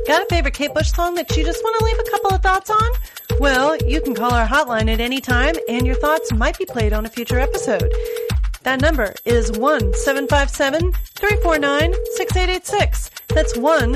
Got a favorite Kate Bush song that you just want to leave a couple of thoughts on? Well, you can call our hotline at any time, and your thoughts might be played on a future episode. That number is 1-757-349-6886. That's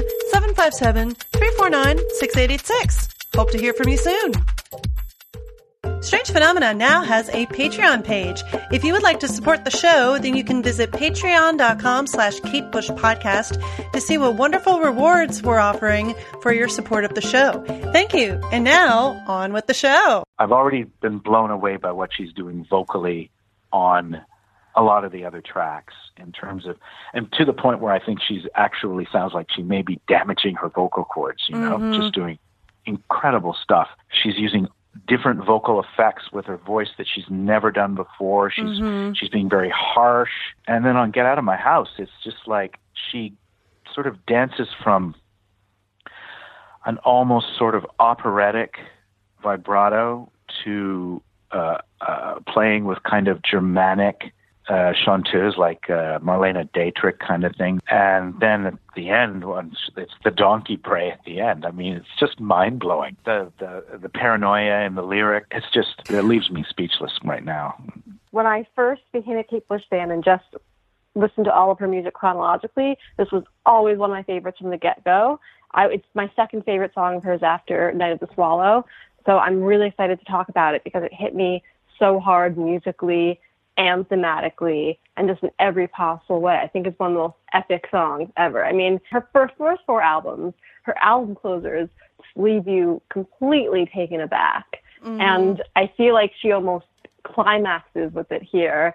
1-757-349-6886. Hope to hear from you soon. Strange Phenomena now has a Patreon page. If you would like to support the show, then you can visit patreon.com/Kate Bush Podcast to see what wonderful rewards we're offering for your support of the show. Thank you. And now, on with the show. I've already been blown away by what she's doing vocally on a lot of the other tracks in terms of, and to the point where I think she's actually sounds like she may be damaging her vocal cords, you know, just doing incredible stuff. She's using different vocal effects with her voice that she's never done before. She's being very harsh. And then on Get Out of My House, it's just like she sort of dances from an almost sort of operatic vibrato to playing with kind of Germanic chanteuse like Marlene Dietrich kind of thing. And then at the end, it's the donkey bray at the end. I mean, it's just mind-blowing. The paranoia in the lyric, it leaves me speechless right now. When I first became a Kate Bush fan and just listened to all of her music chronologically, this was always one of my favorites from the get-go. It's my second favorite song of hers after Night of the Swallow. So I'm really excited to talk about it because it hit me so hard musically and thematically, and just in every possible way. I think it's one of the most epic songs ever. I mean, her first four albums, her album closers, leave you completely taken aback. And I feel like she almost climaxes with it here.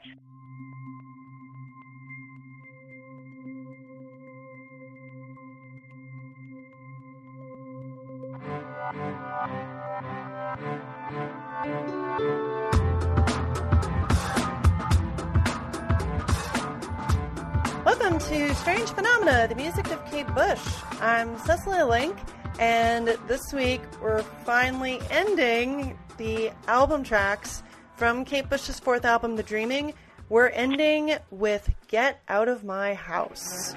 Welcome to Strange Phenomena, the music of Kate Bush. I'm Cecily Link, and this week we're finally ending the album tracks from Kate Bush's fourth album, The Dreaming. We're ending with Get Out of My House.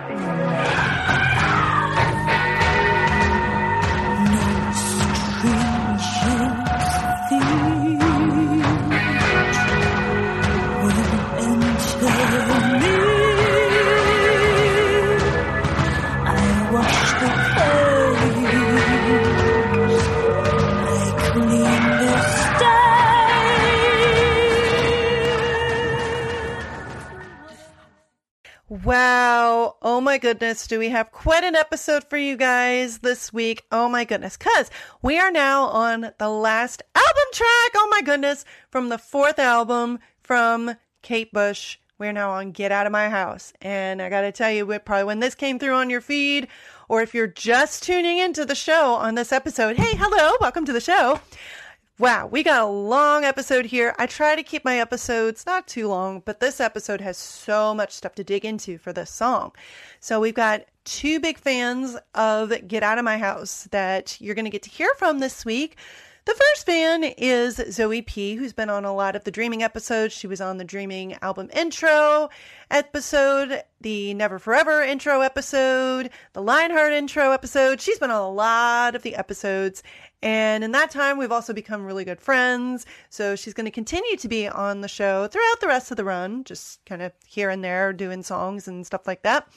Wow. Oh my goodness. Do we have quite an episode for you guys this week? Oh my goodness. Because we are now on the last album track. Oh my goodness. From the fourth album from Kate Bush. We're now on Get Out of My House. And I got to tell you, probably when this came through on your feed, or if you're just tuning into the show on this episode, hey, hello, welcome to the show. Wow, we got a long episode here. I try to keep my episodes not too long, but this episode has so much stuff to dig into for this song. So we've got two big fans of Get Out of My House that you're going to get to hear from this week. The first fan is Zoe P., who's been on a lot of the Dreaming episodes. She was on the Dreaming album intro episode, the Never Forever intro episode, the Lionheart intro episode. She's been on a lot of the episodes. And in that time, we've also become really good friends. So she's going to continue to be on the show throughout the rest of the run, just kind of here and there doing songs and stuff like that.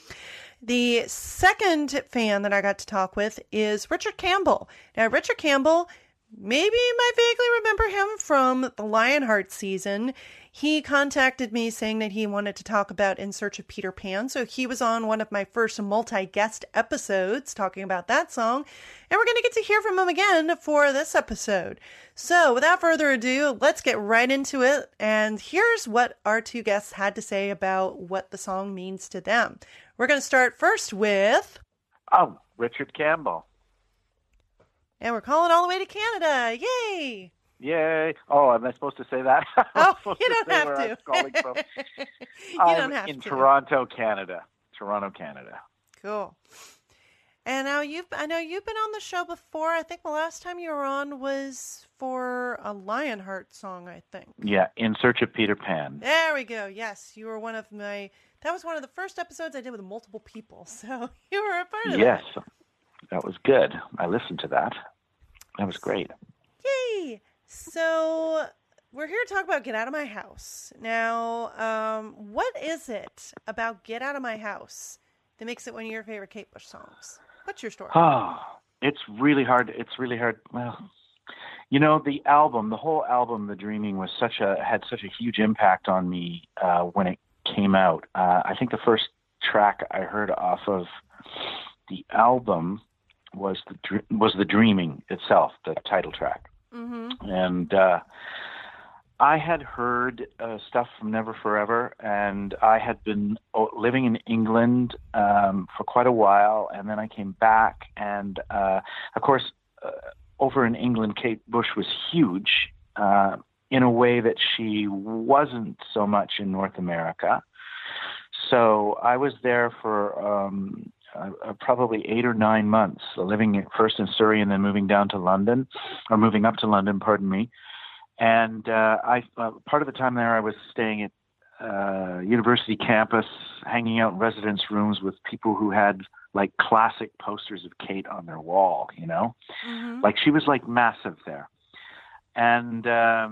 The second fan that I got to talk with is Richard Campbell. Now, Richard Campbell, maybe you might vaguely remember him from the Lionheart season. He contacted me saying that he wanted to talk about In Search of Peter Pan. So he was on one of my first multi-guest episodes talking about that song. And we're going to get to hear from him again for this episode. So without further ado, let's get right into it. And here's what our two guests had to say about what the song means to them. We're going to start first with... Richard Campbell. And we're calling all the way to Canada. Yay! Yay. Oh, am I supposed to say that? Oh, you don't have to. You don't have to. In Toronto, Canada. Toronto, Canada. Cool. And now I know you've been on the show before. I think the last time you were on was for a Lionheart song, I think. Yeah, In Search of Peter Pan. There we go. Yes, you were that was one of the first episodes I did with multiple people. So you were a part of it. Yes. that was good. I listened to that. That was great. Yay! So we're here to talk about Get Out of My House. Now, what is it about Get Out of My House that makes it one of your favorite Kate Bush songs? What's your story? Oh, it's really hard. It's really hard. Well, the whole album, The Dreaming, had such a huge impact on me when it came out. I think the first track I heard off of the album was The Dreaming itself, the title track. Mm-hmm. And I had heard stuff from Never Forever, and I had been living in England for quite a while, and then I came back, and of course, over in England, Kate Bush was huge in a way that she wasn't so much in North America. So I was there for probably 8 or 9 months, living first in Surrey and then moving up to London, pardon me. And part of the time there, I was staying at university campus, hanging out in residence rooms with people who had like classic posters of Kate on their wall, Mm-hmm. like she was like massive there. And,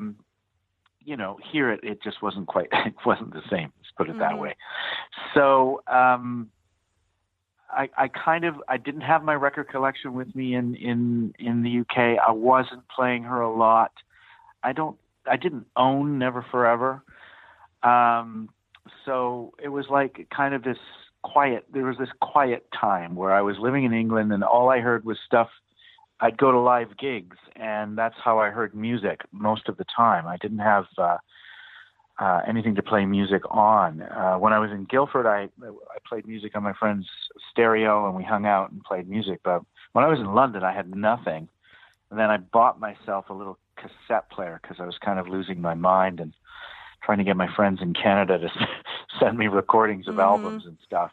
here it just wasn't quite, it wasn't the same, let's put it Mm-hmm. that way. So I didn't have my record collection with me in the UK. I wasn't playing her a lot. I didn't own Never Forever. So it was like kind of there was this quiet time where I was living in England and all I heard was stuff. I'd go to live gigs and that's how I heard music most of the time. I didn't have anything to play music on. When I was in Guildford, I played music on my friend's stereo and we hung out and played music. But when I was in London, I had nothing. And then I bought myself a little cassette player because I was kind of losing my mind and trying to get my friends in Canada to send me recordings of Mm-hmm. albums and stuff.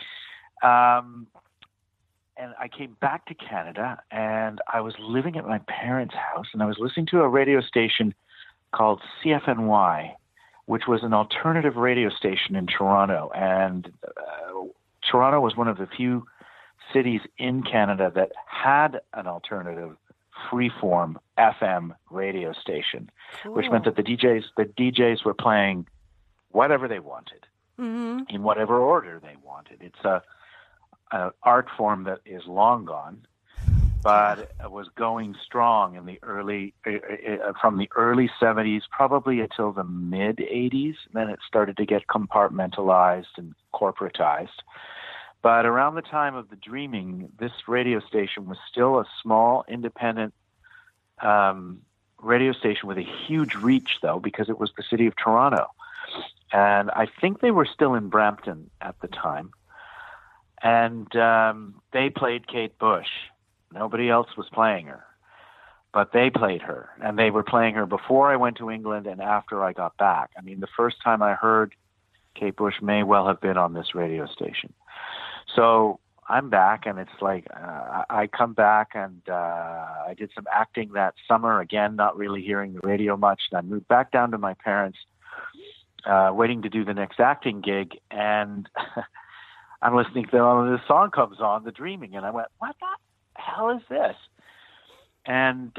And I came back to Canada and I was living at my parents' house and I was listening to a radio station called CFNY, which was an alternative radio station in Toronto. And Toronto was one of the few cities in Canada that had an alternative freeform FM radio station, Cool. which meant that the DJs were playing whatever they wanted, Mm-hmm. in whatever order they wanted. It's a art form that is long gone, but it was going strong in the from the early 70s, probably until the mid 80s. Then it started to get compartmentalized and corporatized. But around the time of The Dreaming, this radio station was still a small, independent radio station with a huge reach, though, because it was the city of Toronto. And I think they were still in Brampton at the time. And they played Kate Bush. Nobody else was playing her. But they played her. And they were playing her before I went to England and after I got back. I mean, the first time I heard Kate Bush may well have been on this radio station. So I'm back, and it's like I come back, and I did some acting that summer, again, not really hearing the radio much. And I moved back down to my parents, waiting to do the next acting gig, and I'm listening to this song comes on, The Dreaming, and I went, what the hell is this? And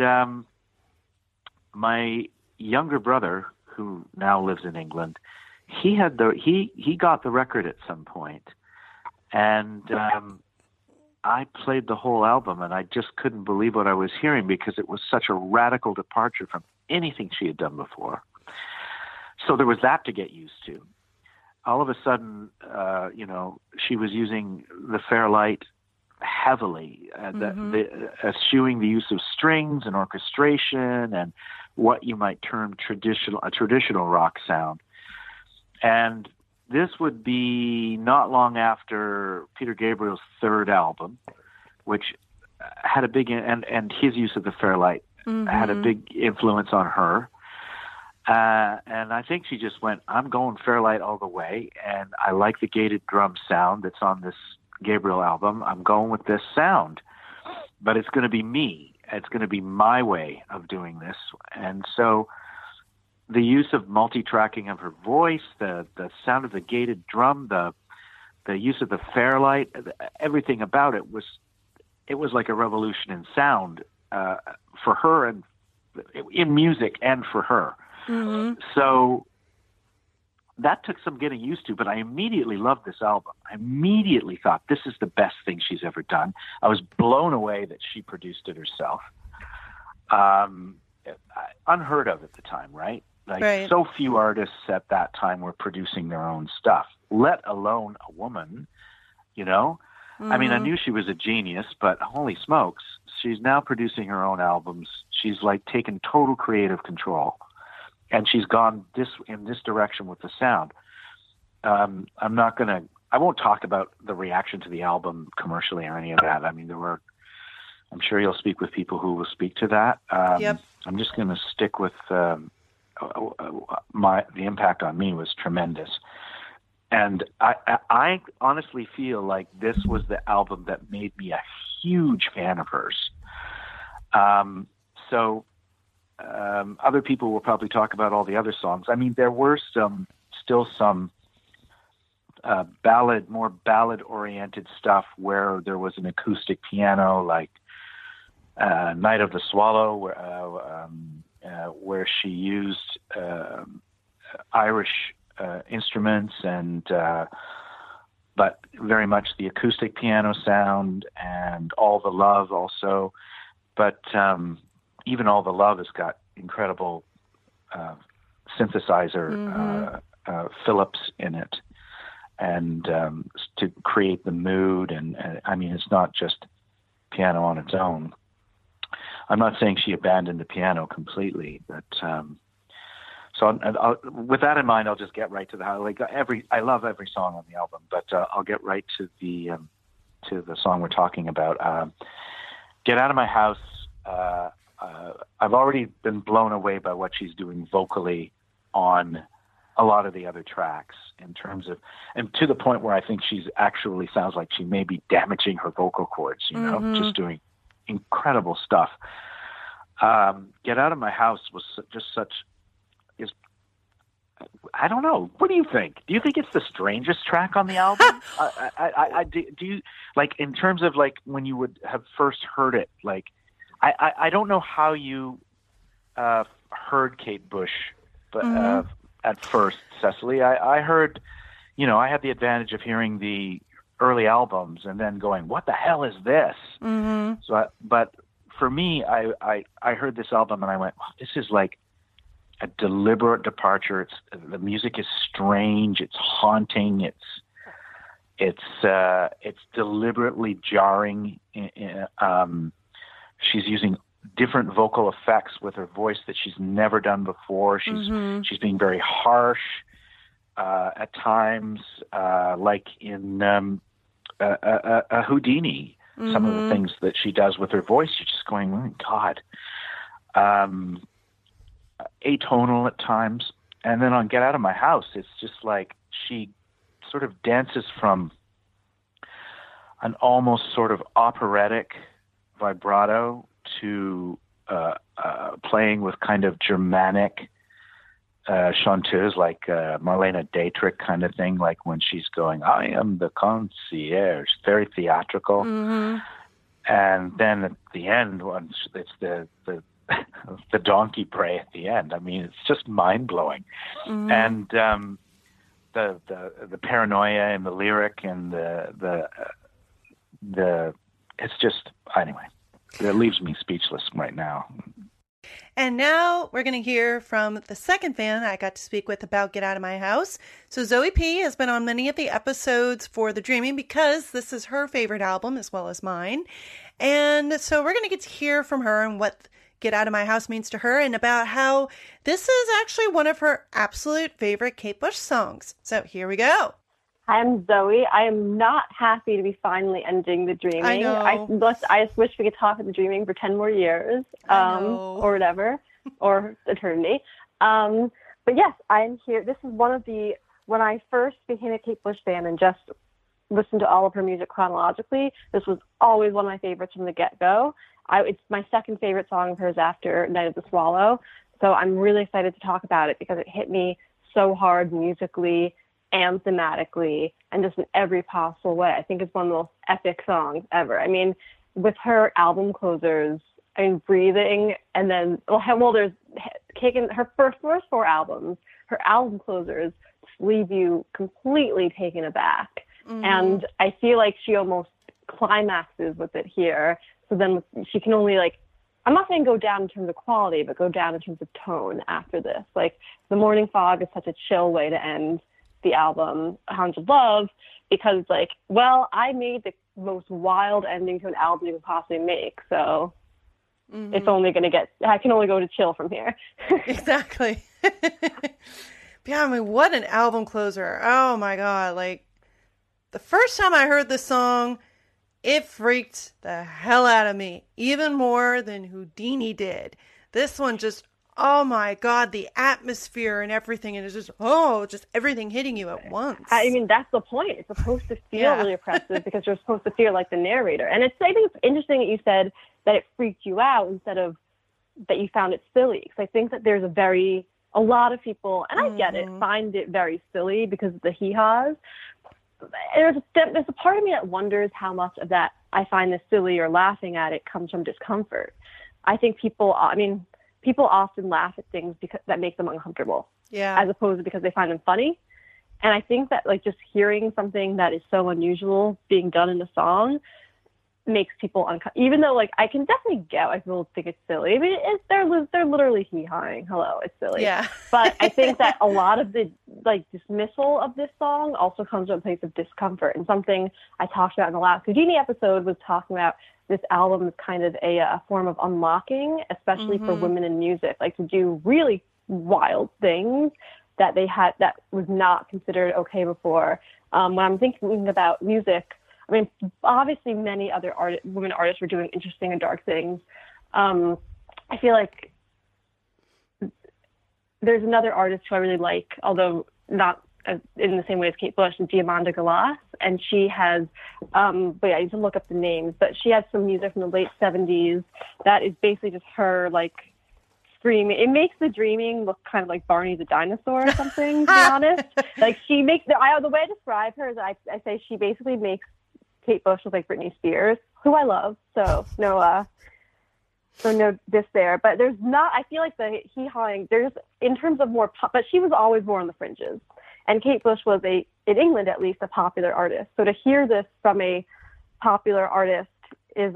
my younger brother, who now lives in England, he got the record at some point. And I played the whole album, and I just couldn't believe what I was hearing because it was such a radical departure from anything she had done before. So there was that to get used to. All of a sudden, she was using the Fairlight heavily, eschewing the use of strings and orchestration and what you might term a traditional rock sound. And this would be not long after Peter Gabriel's third album, which had a big, and his use of the Fairlight had a big influence on her. And I think she just went, I'm going Fairlight all the way, and I like the gated drum sound that's on this Gabriel album. I'm going with this sound, but it's going to be me. It's going to be my way of doing this. And so the use of multi-tracking of her voice, the sound of the gated drum, the use of the Fairlight, everything about it was it was like a revolution in sound for her and in music and for her. Mm-hmm. So that took some getting used to, but I immediately loved this album. I immediately thought this is the best thing she's ever done. I was blown away that she produced it herself. Unheard of at the time, right? Like Right. So few artists at that time were producing their own stuff, let alone a woman, you know? Mm-hmm. I mean, I knew she was a genius, but holy smokes, she's now producing her own albums. She's like taken total creative control, and she's gone in this direction with the sound. I won't talk about the reaction to the album commercially or any of that. I mean, I'm sure you'll speak with people who will speak to that. Yep. I'm just going to stick with the impact on me was tremendous. And I honestly feel like this was the album that made me a huge fan of hers. Other people will probably talk about all the other songs. I mean, there were still some more ballad-oriented stuff where there was an acoustic piano, like Night of the Swallow, where she used Irish instruments but very much the acoustic piano sound, and All the Love also. But even All the Love has got incredible synthesizer Phillips in it, and to create the mood. And I mean, it's not just piano on its own. I'm not saying she abandoned the piano completely, but with that in mind, I'll just get right to I love every song on the album, but I'll get right to the song we're talking about. Get Out of My House. I've already been blown away by what she's doing vocally on a lot of the other tracks, in terms of, and to the point where I think she's actually sounds like she may be damaging her vocal cords, just doing incredible stuff. Get Out of My House was just I don't know. What do you think? Do you think it's the strangest track on the album? Do you, like, in terms of like when you would have first heard it? Like, I don't know how you heard Kate Bush, but at first, Cecily, I heard, I had the advantage of hearing the early albums and then going, "What the hell is this?" Mm-hmm. But for me, I heard this album and I went, "Wow, this is like a deliberate departure." The music is strange. It's haunting. It's deliberately jarring. She's using different vocal effects with her voice that she's never done before. She's being very harsh at times, like in a Houdini. Some of the things that she does with her voice, you're just going, "Oh God." Atonal at times. And then on Get Out of My House, it's just like she sort of dances from an almost sort of operatic vibrato to playing with kind of Germanic chanteuse, like Marlene Dietrich kind of thing, like when she's going, "I am the concierge," very theatrical. And then at the end, it's the donkey bray at the end. I mean, it's just mind blowing. And the paranoia and the lyric and the it's just, anyway, it leaves me speechless right now. And now we're going to hear from the second fan I got to speak with about Get Out of My House. So Zoe P has been on many of the episodes for The Dreaming because this is her favorite album as well as mine. And so we're going to get to hear from her and what Get Out of My House means to her, and about how this is actually one of her absolute favorite Kate Bush songs. So here we go. I'm Zoe. I am not happy to be finally ending The Dreaming. I know. I just wish we could talk about The Dreaming for 10 more years, or whatever, or eternity. But yes, I'm here. This is when I first became a Kate Bush fan and just listened to all of her music chronologically, this was always one of my favorites from the get-go. It's my second favorite song of hers after Night of the Swallow. So I'm really excited to talk about it because it hit me so hard musically and thematically and just in every possible way. I think it's one of the most epic songs ever. I mean, with her album closers, I mean, Breathing, and then, well, there's taken her first 4 albums, her album closers leave you completely taken aback. Mm-hmm. And I feel like she almost climaxes with it here. So then she can only, like, I'm not saying go down in terms of quality, but go down in terms of tone after this. Like, The Morning Fog is such a chill way to end the album, Hounds of Love, because it's like, well, I made the most wild ending to an album you could possibly make, so it's only going to get, I can only go to chill from here. Exactly. Yeah, I mean, what an album closer. Oh my God. Like, the first time I heard this song, it freaked the hell out of me, even more than Houdini did. This one just, oh my God, the atmosphere and everything, and it's just, just everything hitting you at once. I mean, that's the point. It's supposed to feel really oppressive because you're supposed to feel like the narrator. And I think it's interesting that you said that it freaked you out instead of that you found it silly. Because I think that there's a lot of people, and I get it, find it very silly because of the hee-haws. There's a part of me that wonders how much of that I find this silly or laughing at it comes from discomfort. I think people often laugh at things that make them uncomfortable, as opposed to because they find them funny. And I think that, like, just hearing something that is so unusual being done in a song makes people uncomfortable. Even though, like, I can definitely get why people think it's silly. I mean, they're literally hee-hawing. Hello, it's silly. Yeah. But I think that a lot of the, like, dismissal of this song also comes from a place of discomfort. And something I talked about in the last Houdini episode was talking about this album is kind of a form of unlocking, especially for women in music, like to do really wild things that that was not considered okay before. When I'm thinking about music, I mean, obviously many other women artists were doing interesting and dark things. I feel like there's another artist who I really like, although not in the same way as Kate Bush, Diamanda Galas, and she has, but yeah, I need to look up the names, but she has some music from the late 70s that is basically just her, like, screaming. It makes the dreaming look kind of like Barney the dinosaur or something, to be honest. Like, she makes, the way I describe her is I say she basically makes Kate Bush look like Britney Spears, who I love, so no diss there. But there's not, I feel like the hee-hawing, there's, in terms of more pop, but she was always more on the fringes. And Kate Bush was in England at least, a popular artist. So to hear this from a popular artist is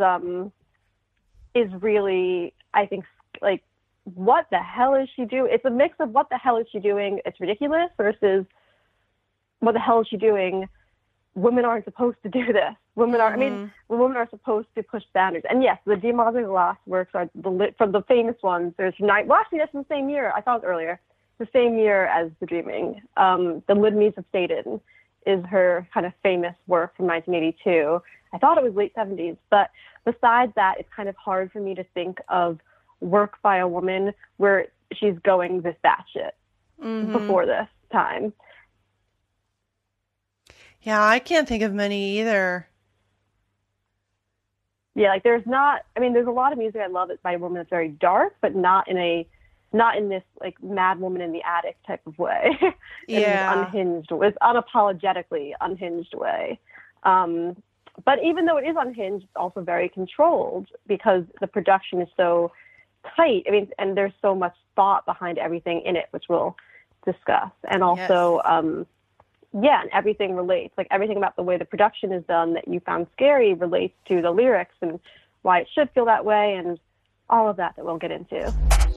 really, I think, like, what the hell is she doing? It's a mix of what the hell is she doing? It's ridiculous versus what the hell is she doing? Women aren't supposed to do this. Women are, I mean, women are supposed to push boundaries. And yes, the Diamanda Galas works are from the famous ones. There's Night. Well, actually, that's the same year. I thought it was earlier. The same year as The Dreaming. The Litanies of Satan is her kind of famous work from 1982. I thought it was late 70s. But besides that, it's kind of hard for me to think of work by a woman where she's going this batshit before this time. Yeah, I can't think of many either. Yeah, like there's a lot of music I love by a woman that's very dark, but not in this like Mad Woman in the Attic type of way. Yeah. It's unapologetically unhinged way. But even though it is unhinged, it's also very controlled because the production is so tight. I mean, and there's so much thought behind everything in it, which we'll discuss. And also, and everything relates. Like everything about the way the production is done that you found scary relates to the lyrics and why it should feel that way and all of that we'll get into.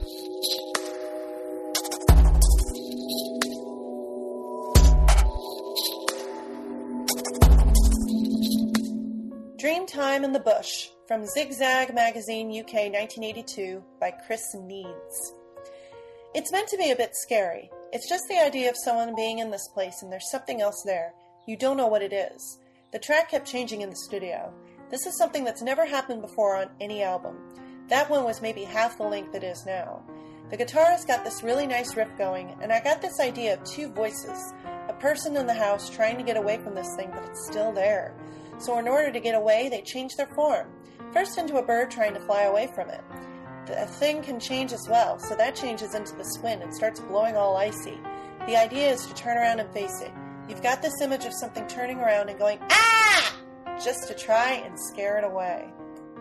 Dreamtime in the Bush from Zigzag Magazine UK 1982 by Chris Needs. It's meant to be a bit scary. It's just the idea of someone being in this place and there's something else there. You don't know what it is. The track kept changing in the studio. This is something that's never happened before on any album. That one was maybe half the length it is now. The guitarist got this really nice riff going, and I got this idea of two voices. A person in the house trying to get away from this thing, but it's still there. So in order to get away, they change their form. First into a bird trying to fly away from it. The thing can change as well, so that changes into this wind and starts blowing all icy. The idea is to turn around and face it. You've got this image of something turning around and going, ah! Just to try and scare it away.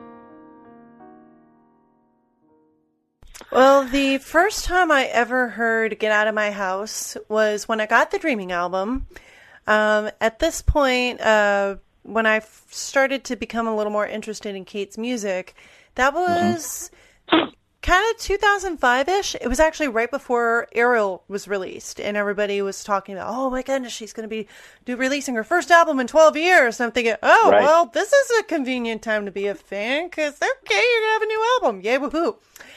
Well, the first time I ever heard Get Out of My House was when I got the Dreaming album. At this point, when I started to become a little more interested in Kate's music, that was kind of 2005-ish. It was actually right before Ariel was released, and everybody was talking about, oh my goodness, she's going to be releasing her first album in 12 years. And I'm thinking, oh, Right. well, this is a convenient time to be a fan, because, okay, you're going to have a new album. Yay, woohoo.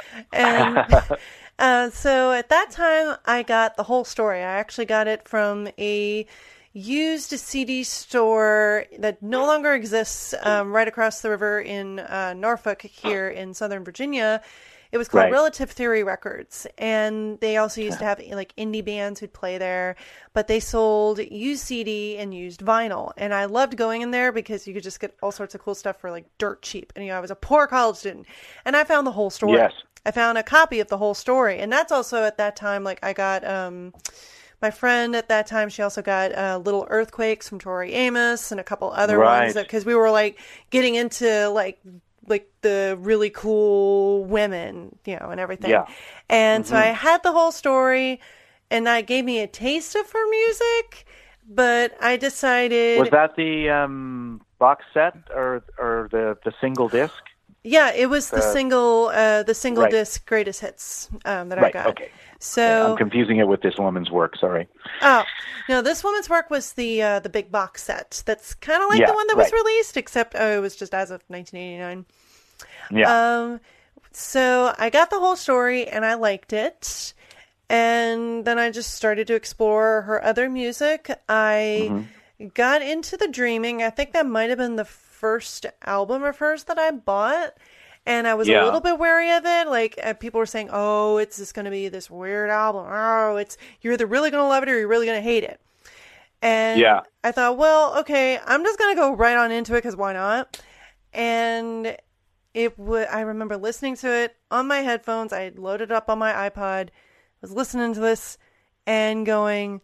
And so at that time, I got the whole story. I actually got it from a used CD store that no longer exists right across the river in Norfolk here in Southern Virginia. It was called Right. Relative Theory Records, and they also used to have like indie bands who'd play there, but they sold used CD and used vinyl, and I loved going in there because you could just get all sorts of cool stuff for like dirt cheap. And I was a poor college student, and I found the whole story. Yes. I found a copy of the whole story, and that's also at that time, like I got my friend at that time, she also got Little Earthquakes from Tori Amos and a couple other Right. ones, because we were like getting into like the really cool women, and everything. Yeah. And so I had the whole story, and that gave me a taste of her music, but I decided... Was that the box set or the single disc? Yeah, it was the single Right. disc greatest hits that I Right. got. Okay. So I'm confusing it with this woman's work. Sorry. oh no, this woman's work was the big box set. That's kind of like Yeah, the one that was right. released, except it was just as of 1989. Yeah. So I got the whole story and I liked it, and then I just started to explore her other music. I got into the Dreaming. I think that might have been the first album of hers that I bought. And I was a Yeah. little bit wary of it. Like, people were saying, oh, it's just going to be this weird album. Oh, you're either really going to love it or you're really going to hate it. And Yeah. I thought, well, okay, I'm just going to go right on into it, because why not? And I remember listening to it on my headphones. I had loaded up on my iPod, was listening to this and going,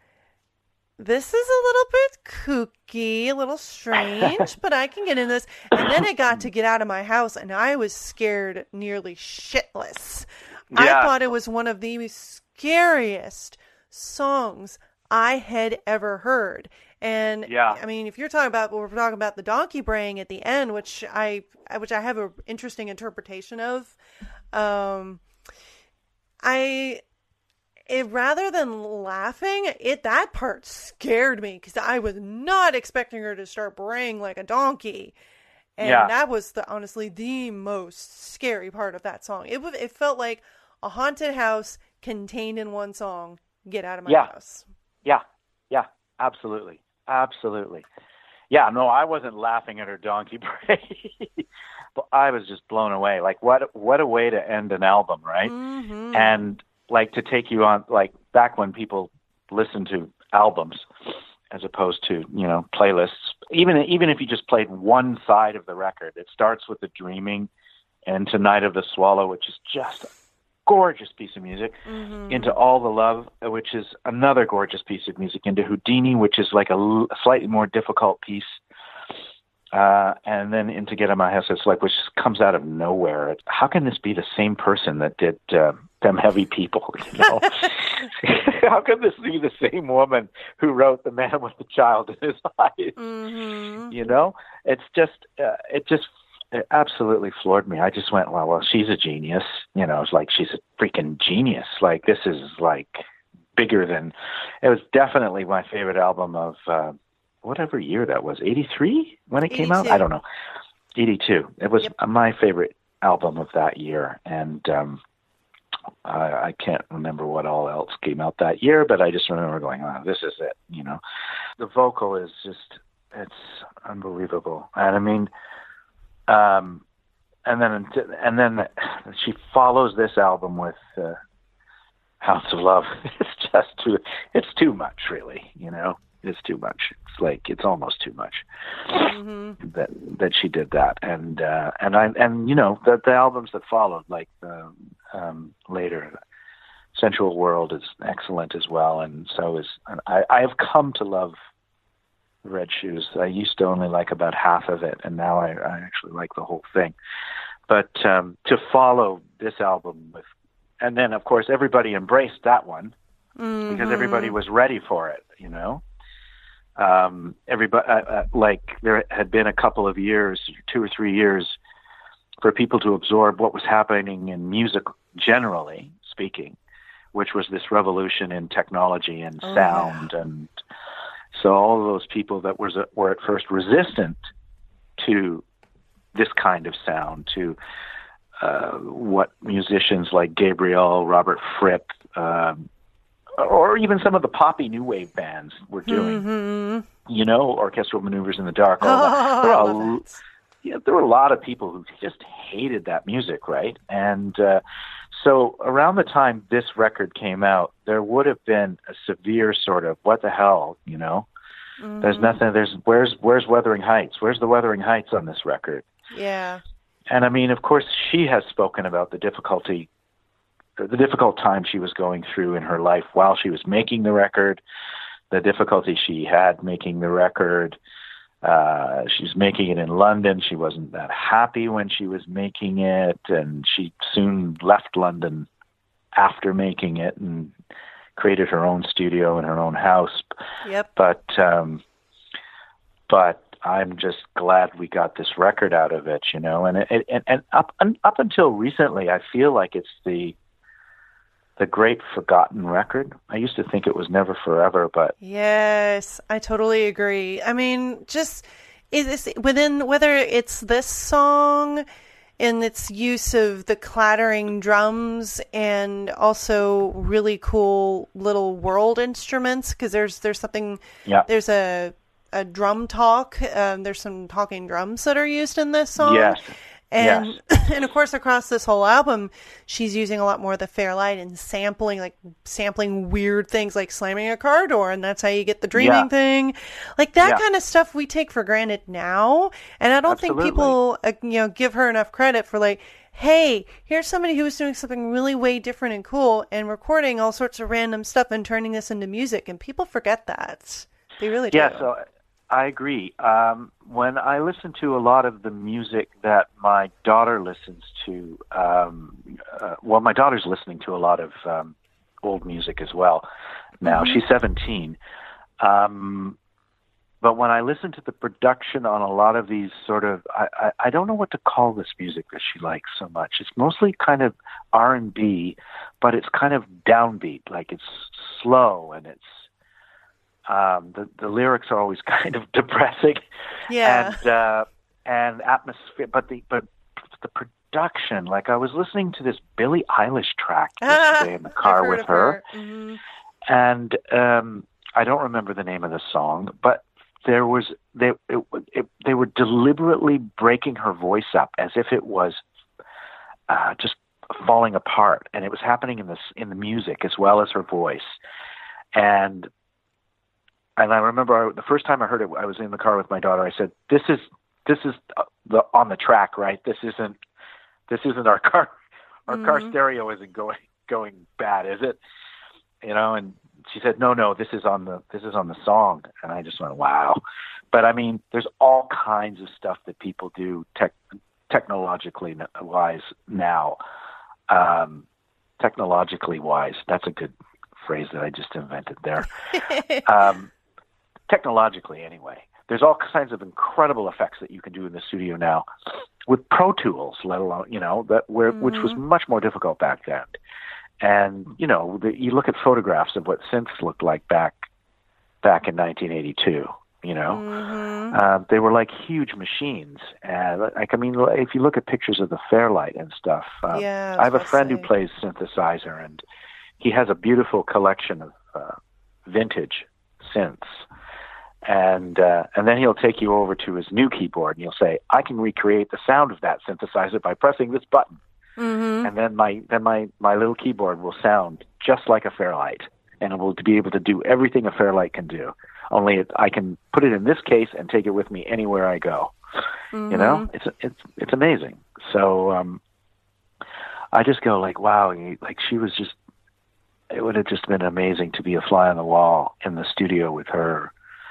this is a little bit kooky, a little strange, but I can get into this. And then it got to Get Out of My House, and I was scared nearly shitless. I Yeah. thought it was one of the scariest songs I had ever heard. And Yeah. I mean, if we're talking about the donkey braying at the end, which I have an interesting interpretation of. Rather than laughing, that part scared me, because I was not expecting her to start braying like a donkey. And Yeah. that was honestly the most scary part of that song. It felt like a haunted house contained in one song, Get Out of My Yeah. House. Yeah. Absolutely. Absolutely. Yeah. No, I wasn't laughing at her donkey bray. But I was just blown away. Like, what a way to end an album, right? Mm-hmm. And like to take you on, like back when people listened to albums as opposed to, playlists, even if you just played one side of the record, it starts with the Dreaming and to Night of the Swallow, which is just a gorgeous piece of music, into All the Love, which is another gorgeous piece of music, into Houdini, which is like a slightly more difficult piece. And then into Get Out of My House, it's like, which comes out of nowhere. How can this be the same person that did Them Heavy People? How can this be the same woman who wrote The Man with the Child in His Eyes? It absolutely floored me. I just went, well, she's a genius. It's like, she's a freaking genius. Like, this is like bigger than. It was definitely my favorite album of. Whatever year that was, 83 when it came out? I don't know. 82. It was my favorite album of that year. And I can't remember what all else came out that year, but I just remember going, oh, this is it. The vocal is just, it's unbelievable. And I mean, and then she follows this album with Hounds of Love. It's too much, really, It's too much. It's like, it's almost too much that she did that. And the albums that followed, like later, Sensual World is excellent as well. And so I've come to love Red Shoes. I used to only like about half of it, and now I actually like the whole thing. But to follow this album with, and then of course everybody embraced that one because everybody was ready for it, you know. Everybody, like there had been a couple of years, 2 or 3 years, for people to absorb what was happening in music, generally speaking, which was this revolution in technology and sound, and so all of those people that were at first resistant to this kind of sound, to what musicians like Gabriel, Robert Fripp, or even some of the poppy new wave bands were doing, you know, Orchestral Maneuvers in the Dark, all that. There were a lot of people who just hated that music, right? And so around the time this record came out, there would have been a severe sort of, what the hell, you know? There's nothing, where's Wuthering Heights? Where's the Wuthering Heights on this record? Yeah. And I mean, of course, she has spoken about the difficult time she was going through in her life while she was making the record, the difficulty she had making the record. She's making it in London. She wasn't that happy when she was making it, and she soon left London after making it and created her own studio in her own house. Yep. But I'm just glad we got this record out of it, you know. And up until recently, I feel like it's the great forgotten record. I used to think it was Never Forever, but yes, I totally agree. I mean, just whether it's this song and its use of the clattering drums and also really cool little world instruments, because there's something, there's a drum talk, there's some talking drums that are used in this song. Yes. And and of course, across this whole album, she's using a lot more of the Fairlight and sampling weird things like slamming a car door, and that's how you get the dreaming thing, like that kind of stuff we take for granted now. And I don't think people, give her enough credit for like, hey, here's somebody who was doing something really way different and cool and recording all sorts of random stuff and turning this into music, and people forget that. They really do. Yeah, so I agree. When I listen to a lot of the music that my daughter listens to, my daughter's listening to a lot of old music as well now. She's 17. But when I listen to the production on a lot of these sort of, I don't know what to call this music that she likes so much. It's mostly kind of R&B, but it's kind of downbeat, like it's slow, and it's, the lyrics are always kind of depressing, and atmosphere. But the production, like I was listening to this Billie Eilish track yesterday in the car with her, and I don't remember the name of the song, but they were deliberately breaking her voice up as if it was just falling apart, and it was happening in the music as well as her voice, and I remember the first time I heard it, I was in the car with my daughter. I said, "This is on the track, right? This isn't our car. Our car stereo isn't going bad, is it?" You know. And she said, "No, this is on the song." And I just went, "Wow!" But I mean, there's all kinds of stuff that people do technologically wise now. Technologically wise. That's a good phrase that I just invented there. Technologically, anyway, there's all kinds of incredible effects that you can do in the studio now with Pro Tools, let alone, which was much more difficult back then. And, you look at photographs of what synths looked like back in 1982, they were like huge machines. And if you look at pictures of the Fairlight and stuff, I have a friend who plays synthesizer, and he has a beautiful collection of vintage synths. And then he'll take you over to his new keyboard, and you'll say, "I can recreate the sound of that synthesizer by pressing this button." And then my little keyboard will sound just like a Fairlight, and it will be able to do everything a Fairlight can do. Only I can put it in this case and take it with me anywhere I go. It's amazing. So I just go like, wow, like she was just. It would have just been amazing to be a fly on the wall in the studio with her.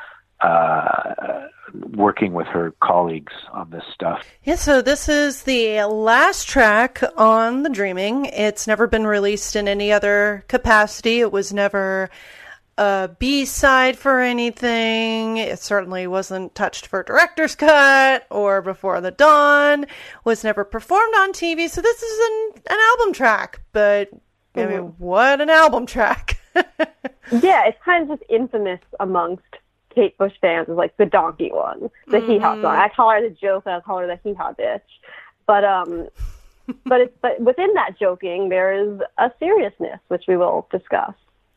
working with her colleagues on this stuff. Yeah, so this is the last track on The Dreaming. It's never been released in any other capacity. It was never a B-side for anything. It certainly wasn't touched for director's cut or Before the Dawn. Was never performed on TV. So this is an album track. But, I mean, what an album track. Yeah, it's kind of just infamous amongst Kate Bush fans is like the donkey one, the hee-haw song. I call her the joke, I call her the hee-haw bitch. But but within that joking, there is a seriousness, which we will discuss.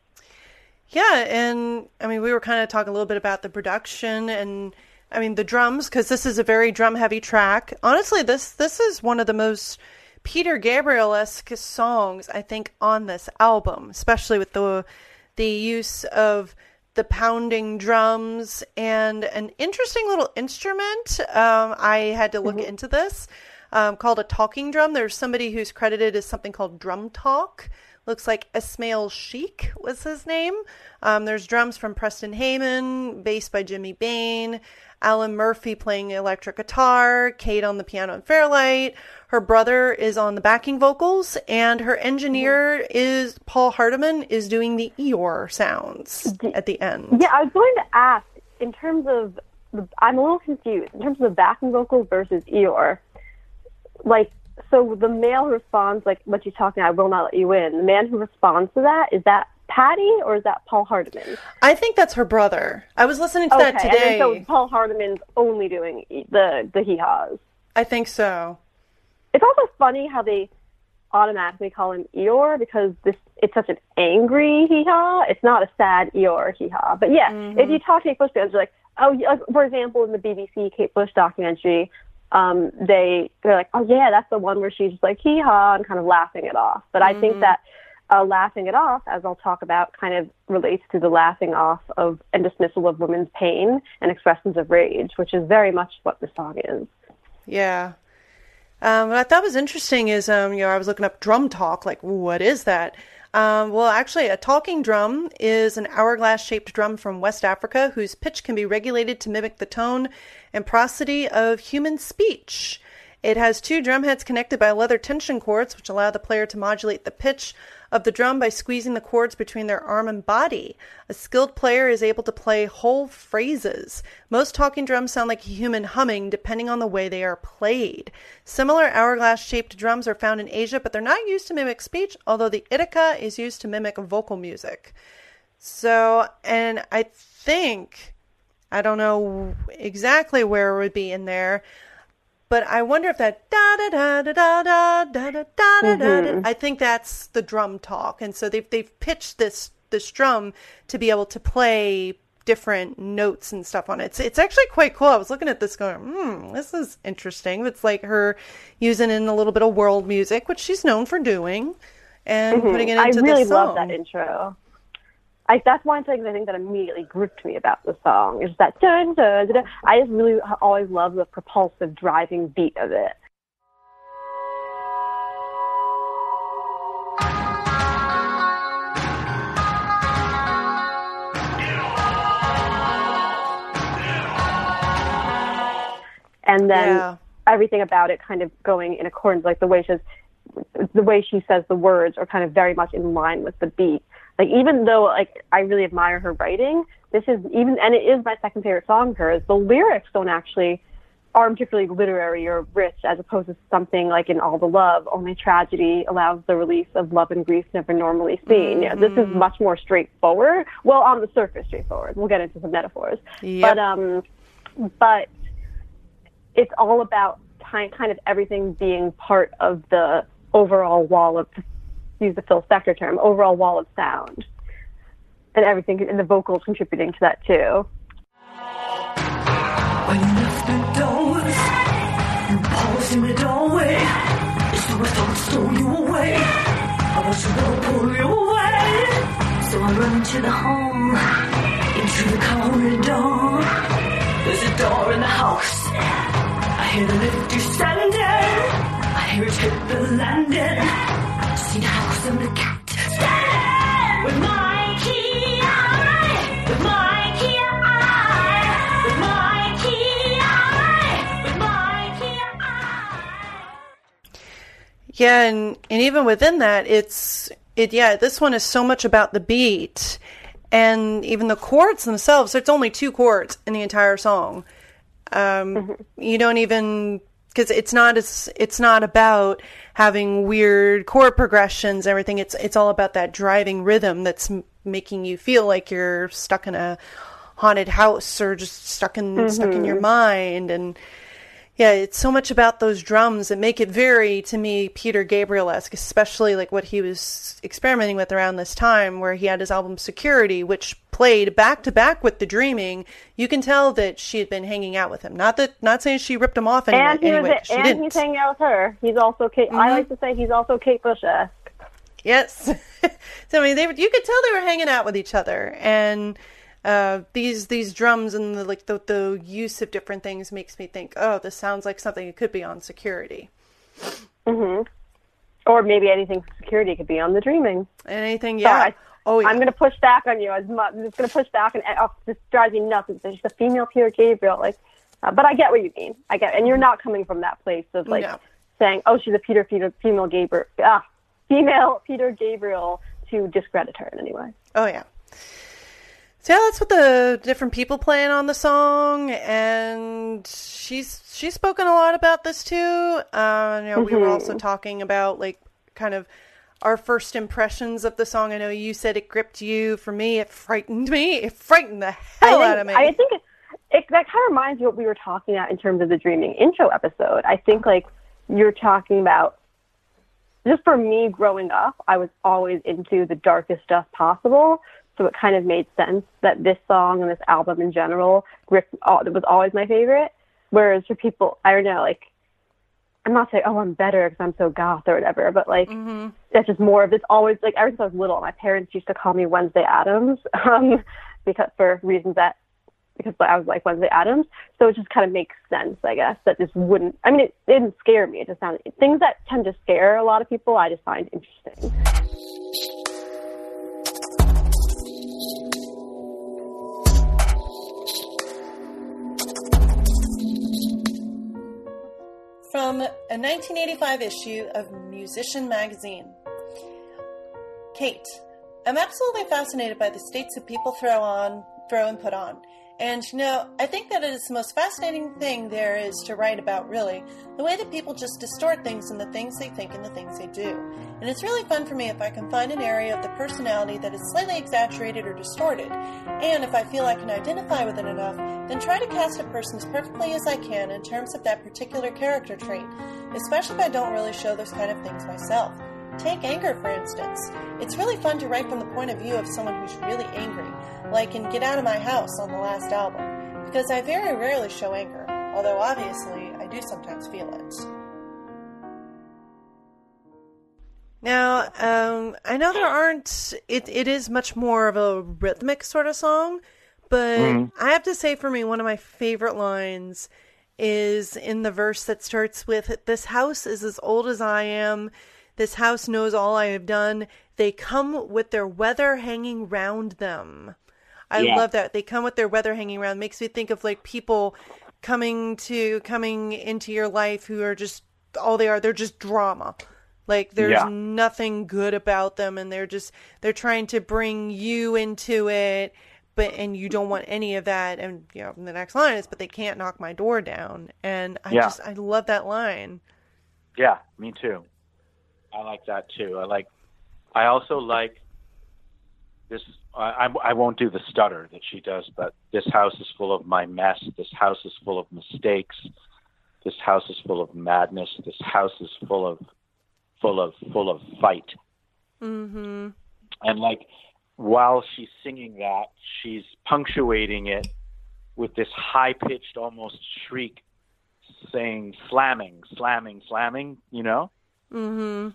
Yeah, and I mean, we were kind of talking a little bit about the production and, I mean, the drums, because this is a very drum-heavy track. Honestly, this is one of the most Peter Gabriel-esque songs, I think, on this album, especially with the use of the pounding drums and an interesting little instrument. I had to look into this, called a talking drum. There's somebody who's credited as something called Drum Talk. Looks like Ismail Sheikh was his name. There's drums from Preston Heyman, bass by Jimmy Bain, Alan Murphy playing electric guitar, Kate on the piano and Fairlight. Her brother is on the backing vocals, and her engineer is Paul Hardiman, is doing the Eeyore sounds at the end. Yeah, I was going to ask, in terms of, I'm a little confused, in terms of the backing vocals versus Eeyore, like, so the male who responds, like what you're talking about, I will not let you in, the man who responds to that, is that Patty or is that Paul Hardiman? I think that's her brother. I was listening to that today. And so Paul Hardiman's only doing the hee-haws. I think so. It's also funny how they automatically call him Eeyore because it's such an angry hee-haw. It's not a sad Eeyore hee-haw. But yeah, if you talk to Kate Bush fans, they're like, oh, for example, in the BBC Kate Bush documentary, they're like, oh yeah, that's the one where she's just like hee-haw and kind of laughing it off. But I think that laughing it off, as I'll talk about, kind of relates to the laughing off of and dismissal of women's pain and expressions of rage, which is very much what the song is. Yeah. What I thought was interesting is, I was looking up drum talk, like, what is that? Well, actually, a talking drum is an hourglass-shaped drum from West Africa whose pitch can be regulated to mimic the tone and prosody of human speech. It has two drum heads connected by leather tension cords, which allow the player to modulate the pitch of the drum by squeezing the cords between their arm and body. A skilled player is able to play whole phrases. Most talking drums sound like a human humming, depending on the way they are played. Similar hourglass-shaped drums are found in Asia, but they're not used to mimic speech, although the Ithaca is used to mimic vocal music. So, and I think, I don't know exactly where it would be in there, but I wonder if that da-da-da-da-da-da-da-da-da-da, I think that's the drum talk. And so they've pitched this drum to be able to play different notes and stuff on it. It's actually quite cool. I was looking at this going, this is interesting. It's like her using in a little bit of world music, which she's known for doing, and putting it into the song. I really love that intro. That's one thing I think that immediately gripped me about the song. Is that dun, dun, dun, dun. I just really always love the propulsive driving beat of it. And then everything about it kind of going in accordance, like the way she says the words are kind of very much in line with the beat. Like, even though, like, I really admire her writing, and it is my second favorite song of hers, the lyrics aren't particularly literary or rich, as opposed to something like in All the Love, only tragedy allows the release of love and grief never normally seen. Yeah, this is much more straightforward. Well, on the surface, straightforward. We'll get into some metaphors. Yep. But it's all about kind of everything being part of the overall wall of, use the Phil Spector term, overall wall of sound, and everything, and the vocals contributing to that too. When you left the doors, you paused in the doorway. So I thought I'd stole you away. I was gonna pull you away. So I run to the hall, into the corridor. There's a door in the house. I hear the lift descending. I hear it hit the landing. See the house and the cat standing with my key eye, with my key eye. Yeah, and even within that, this one is so much about the beat, and even the chords themselves. There's only 2 chords in the entire song. You don't even, because it's not about having weird chord progressions and everything. It's all about that driving rhythm that's making you feel like you're stuck in a haunted house or just stuck in your mind. And yeah, it's so much about those drums that make it very, to me, Peter Gabriel-esque, especially like what he was experimenting with around this time, where he had his album Security, which played back to back with The Dreaming. You can tell that she had been hanging out with him. Not saying she ripped him off anyway. And he's hanging out with her. He's also Kate. I like to say he's also Kate Bush-esque. Yes. So I mean, you could tell they were hanging out with each other, and these drums and the use of different things makes me think, oh, this sounds like something that could be on Security. Or maybe anything Security could be on The Dreaming. Anything, yeah. So I'm going to push back on you as much. I'm just going to push back, and this drives me nuts. It's just a female Peter Gabriel, but I get what you mean. And you're not coming from that place of saying, oh, she's a female Peter Gabriel to discredit her in any way. Oh yeah. So yeah, that's what the different people playing on the song, and she's spoken a lot about this too. We were also talking about kind of our first impressions of the song. I know you said it gripped you. For me, it frightened me. It frightened the hell out of me. I think that kind of reminds me of what we were talking about in terms of the Dreaming intro episode. I think you're talking about, just for me growing up, I was always into the darkest stuff possible. So it kind of made sense that this song and this album in general it was always my favorite. Whereas for people, I don't know, I'm not saying, oh, I'm better because I'm so goth or whatever, but that's just more of this always, ever since I was little, my parents used to call me Wednesday Addams because I was like Wednesday Addams. So it just kind of makes sense, I guess, that this wouldn't, it didn't scare me. It just sounded, things that tend to scare a lot of people, I just find interesting. From a 1985 issue of Musician magazine. Kate, I'm absolutely fascinated by the states that people throw and put on. And, I think that it is the most fascinating thing there is to write about, really, the way that people just distort things and the things they think and the things they do. And it's really fun for me if I can find an area of the personality that is slightly exaggerated or distorted. And if I feel I can identify with it enough, then try to cast a person as perfectly as I can in terms of that particular character trait, especially if I don't really show those kind of things myself. Take anger, for instance. It's really fun to write from the point of view of someone who's really angry, like in Get Out of My House on the last album, because I very rarely show anger, although obviously I do sometimes feel it. Now, I know it is much more of a rhythmic sort of song, but I have to say for me, one of my favorite lines is in the verse that starts with, "This house is as old as I am. This house knows all I have done. They come with their weather hanging round them." I love that. They come with their weather hanging around. Makes me think of people coming into your life who are just, all they are, they're just drama. There's nothing good about them, and they're trying to bring you into it, and you don't want any of that. And the next line is, "But they can't knock my door down." And I love that line. Yeah, me too. I like that too. I also like this. I won't do the stutter that she does, but this house is full of my mess. This house is full of mistakes. This house is full of madness. This house is full of fight. Mm-hmm. And while she's singing that, she's punctuating it with this high-pitched, almost shriek, saying slamming, slamming, slamming. Mm-hmm.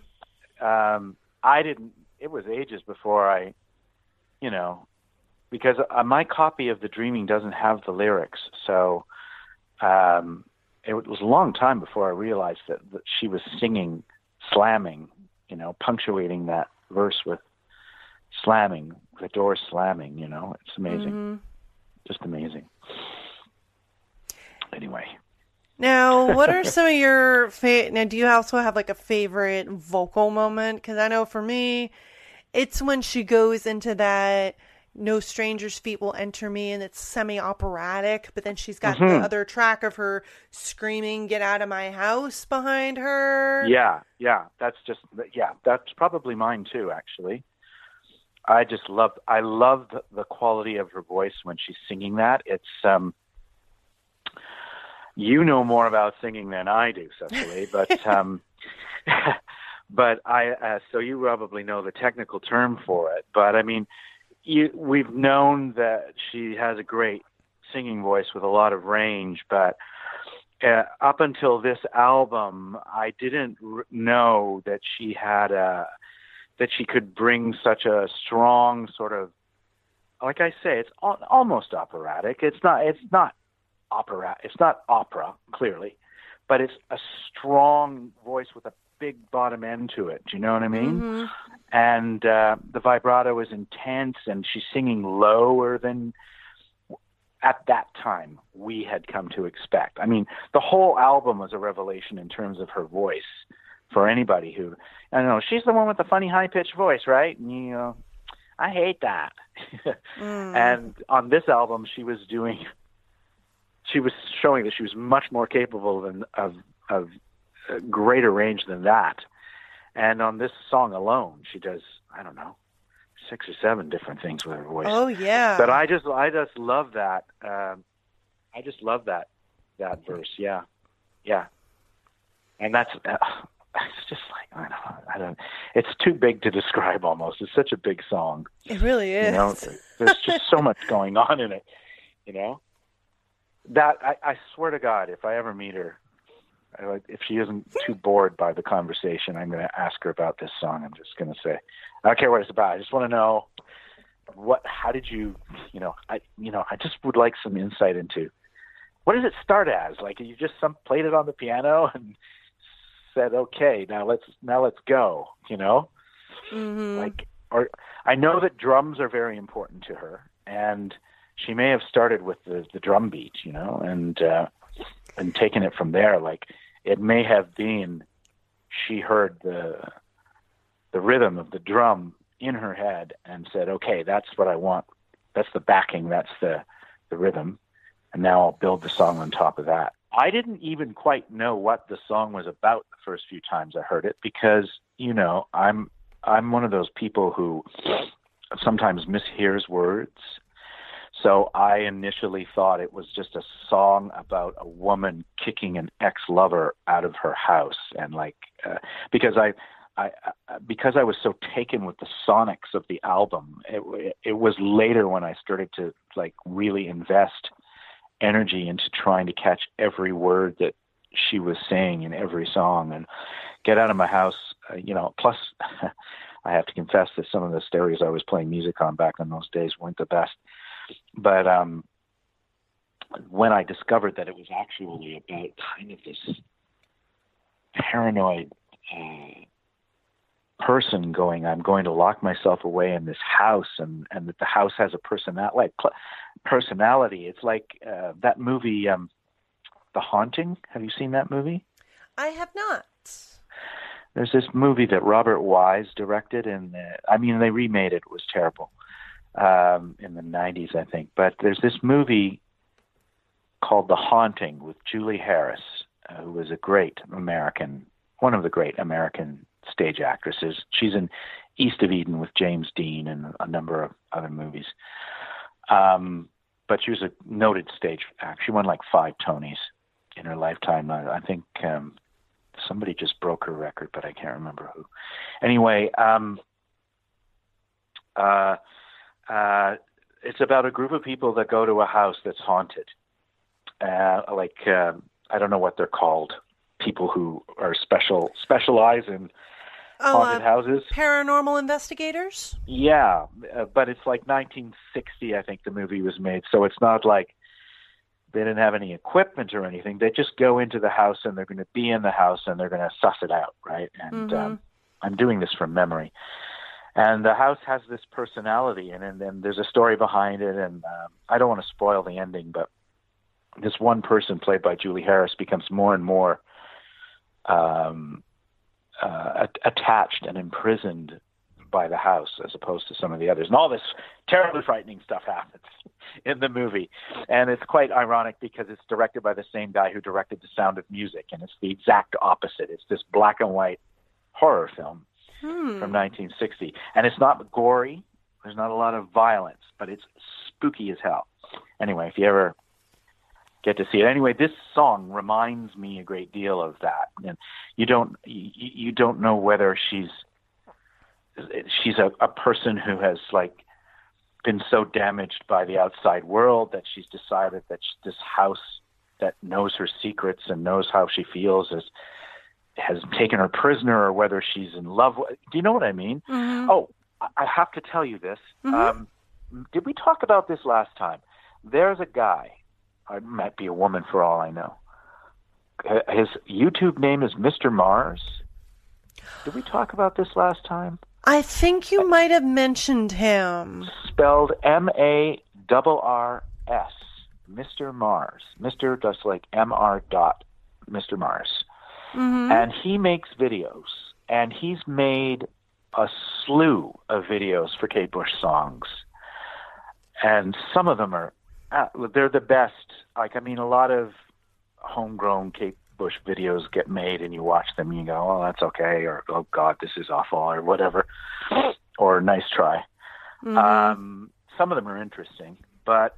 It was ages before I, because my copy of The Dreaming doesn't have the lyrics. So, it was a long time before I realized that she was singing slamming, punctuating that verse with slamming, the door slamming, it's amazing. Mm-hmm. Just amazing. Anyway. Now, what are some of your now, do you also have like a favorite vocal moment? Because I know for me, it's when she goes into that "No Stranger's Feet Will Enter Me" and it's semi-operatic, but then she's got the other track of her screaming, "Get out of my house" behind her. Yeah. That's probably mine too, actually. I love the quality of her voice when she's singing that. It's, you know more about singing than I do, Cecily, but, so you probably know the technical term for it, but I mean, we've known that she has a great singing voice with a lot of range, but up until this album, I didn't know that she had that she could bring such a strong sort of, like I say, it's almost operatic. It's not opera. It's not opera, clearly, but it's a strong voice with a big bottom end to it. Do you know what I mean? Mm-hmm. And the vibrato is intense, and she's singing lower than at that time we had come to expect. I mean, the whole album was a revelation in terms of her voice for anybody who, I don't know, she's the one with the funny high-pitched voice, right? And, you know, I hate that. And on this album, she was showing that she was much more capable of greater range than that. And on this song alone, she does, I don't know, 6 or 7 different things with her voice. Oh yeah. But I just love that. I just love that verse. Yeah. Yeah. And that's, it's just like, I don't, it's too big to describe almost. It's such a big song. It really is. You know, there's just so much going on in it, you know, that I swear to God, if I ever meet her, if she isn't too bored by the conversation, I'm going to ask her about this song. I'm just going to say, I don't care what it's about. I just want to know how did you, I just would like some insight into what does it start as? Like you just played it on the piano and said, okay, now let's go, you know? Mm-hmm. Or I know that drums are very important to her, and she may have started with the drum beat, you know, and taken it from there. Like it may have been, she heard the rhythm of the drum in her head and said, okay, that's what I want. That's the backing. That's the rhythm. And now I'll build the song on top of that. I didn't even quite know what the song was about the first few times I heard it because, you know, I'm one of those people who sometimes mishears words. So I initially thought it was just a song about a woman kicking an ex-lover out of her house. And because I was so taken with the sonics of the album, it was later when I started to really invest energy into trying to catch every word that she was saying in every song and get out of my house, plus I have to confess that some of the stereos I was playing music on back in those days weren't the best. But when I discovered that it was actually about kind of this paranoid person going, I'm going to lock myself away in this house, and that the house has a personality. It's like that movie, The Haunting. Have you seen that movie? I have not. There's this movie that Robert Wise directed, and they remade it. It was terrible in the 90s, I think. But there's this movie called The Haunting with Julie Harris, who was one of the great American stage actresses. She's in East of Eden with James Dean and a number of other movies. But she was a noted stage actor. She won 5 Tonys in her lifetime. I think somebody just broke her record, but I can't remember who. Anyway, it's about a group of people that go to a house that's haunted. I don't know what they're called. People who are specialize in haunted houses. Paranormal investigators? Yeah, but it's 1960, I think the movie was made. So it's not like they didn't have any equipment or anything. They just go into the house and they're going to be in the house and they're going to suss it out, right? And I'm doing this from memory. And the house has this personality, and then there's a story behind it. And I don't want to spoil the ending, but this one person played by Julie Harris becomes more and more attached and imprisoned by the house as opposed to some of the others. And all this terribly frightening stuff happens in the movie. And it's quite ironic because it's directed by the same guy who directed The Sound of Music, and it's the exact opposite. It's this black and white horror film from 1960. And it's not gory. There's not a lot of violence, but it's spooky as hell. Anyway, if you ever get to see it. Anyway, this song reminds me a great deal of that. And you don't know whether she's a person who has like been so damaged by the outside world that she's decided that this house that knows her secrets and knows how she feels has taken her prisoner, or whether she's in love with. Do you know what I mean? Mm-hmm. Oh, I have to tell you this. Mm-hmm. Did we talk about this last time? There's a guy, it might be a woman for all I know. His YouTube name is Mr. Mars. Did we talk about this last time? I think you might have mentioned him. Spelled M-A-R-R-S. Mr. Mars. Mr. just like M-R dot Mr. Mars. Mm-hmm. And he makes videos. And he's made a slew of videos for Kate Bush songs. And some of them are, they're the best. Like, I mean, a lot of homegrown Kate Bush videos get made and you watch them and you go, oh, that's okay, or oh God, this is awful, or whatever, or nice try. Mm-hmm. Some of them are interesting, but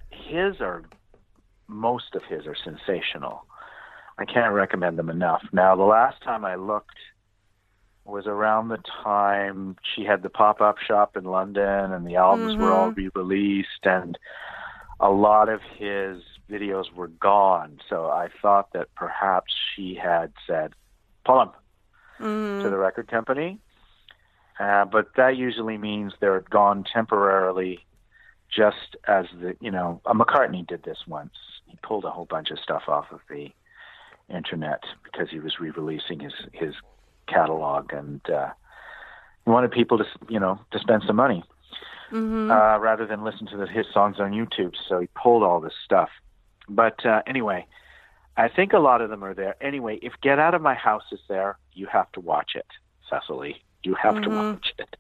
most of his are sensational. I can't recommend them enough. Now, the last time I looked was around the time she had the pop-up shop in London and the albums were all re-released, and a lot of his videos were gone. So I thought that perhaps she had said, pull them to the record company. But that usually means they're gone temporarily, just as McCartney did this once. He pulled a whole bunch of stuff off of the internet because he was re-releasing his catalog, and he wanted people to spend some money rather than listen to his songs on YouTube. So he pulled all this stuff. But anyway, I think a lot of them are there. Anyway, if Get Out of My House is there, you have to watch it, Cecily. You have to watch it.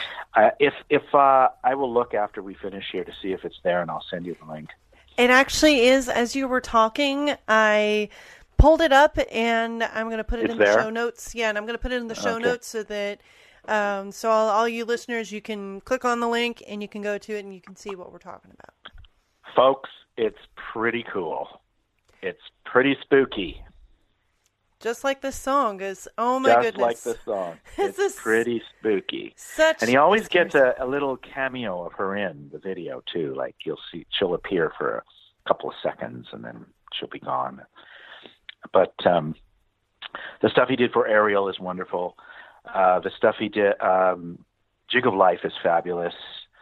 If I will look after we finish here to see if it's there, and I'll send you the link. It actually is. As you were talking, I pulled it up, and I'm going to put it in the show notes. Yeah, and I'm going to put it in the show notes so that so all you listeners, you can click on the link and you can go to it and you can see what we're talking about. Folks, it's pretty cool. It's pretty spooky. Just like this song is. Oh my goodness. Just like the song. It's pretty spooky. And he always gets a little cameo of her in the video too. Like you'll see, she'll appear for a couple of seconds and then she'll be gone. But the stuff he did for Ariel is wonderful. The stuff he did, Jig of Life is fabulous.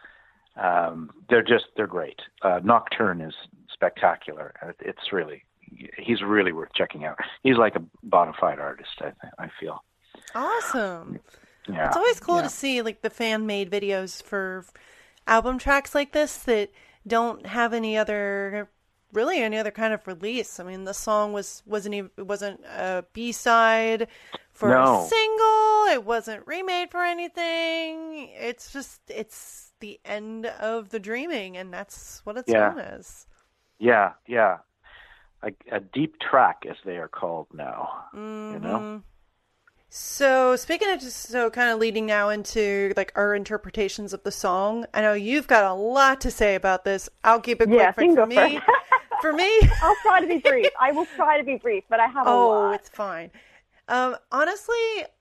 They're great. Nocturne is spectacular. He's really worth checking out. He's like a bona fide artist, I feel. Awesome. Yeah. It's always cool to see like the fan-made videos for album tracks like this that don't have any other kind of release. I mean, the song wasn't a B-side for a single. It wasn't remade for anything. It's the end of the dreaming, and that's what it's known as. Yeah. A deep track, as they are called now. So speaking of kind of leading now into like our interpretations of the song, I know you've got a lot to say about this. I'll keep it quick for me. For me, I'll try to be brief. I will try to be brief, but I have a lot. Oh, it's fine. Honestly,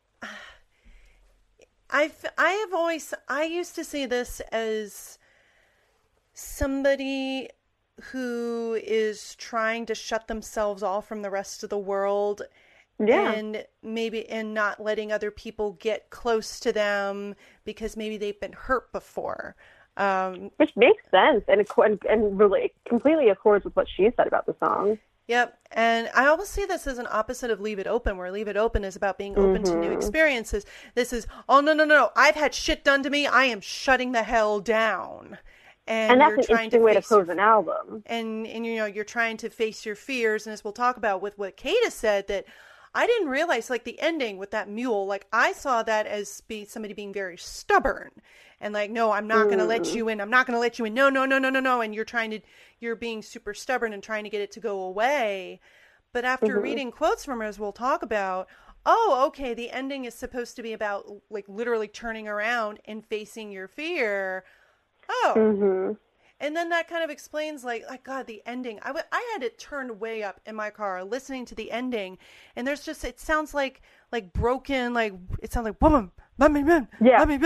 I used to see this as somebody who is trying to shut themselves off from the rest of the world, and not letting other people get close to them because maybe they've been hurt before. Which makes sense and really completely accords with what she said about the song. Yep. And I almost see this as an opposite of Leave It Open, where Leave It Open is about being open to new experiences. This is, oh, no. I've had shit done to me. I am shutting the hell down. And that's an interesting way to close an album. And you know, you're trying to face your fears. And as we'll talk about with what Kate has said, that I didn't realize, like, the ending with that mule, like, I saw that as somebody being very stubborn and like, no, I'm not going to let you in. I'm not going to let you in. No, no, no, no, no, no. And you're being super stubborn and trying to get it to go away. But after reading quotes from her, as we'll talk about, oh, okay, the ending is supposed to be about, like, literally turning around and facing your fear. Oh. And then that kind of explains, like God, the ending. I had it turned way up in my car listening to the ending, and there's just, it sounds like broken, like it sounds like woman, let me in, let me in.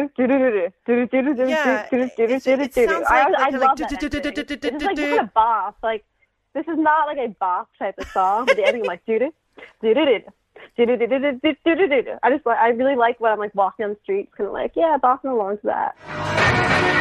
Yeah, it sounds like I love that ending. It's like kind of boss. Like, this is not like a boss type of song, but the ending, like I really like when I'm like walking on the street, kind of like, yeah, bossing along to that.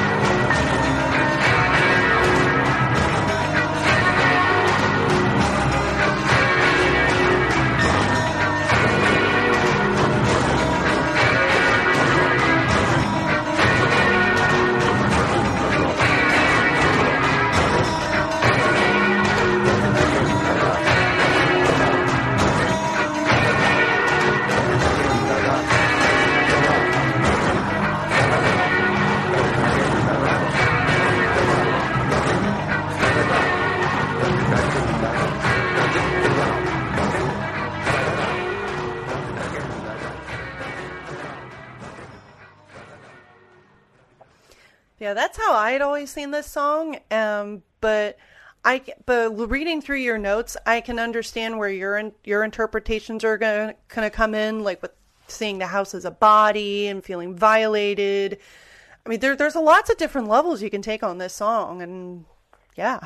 Yeah, that's how I had always seen this song. But reading through your notes, I can understand where your interpretations are gonna come in, like with seeing the house as a body and feeling violated. I mean, there's lots of different levels you can take on this song, and yeah.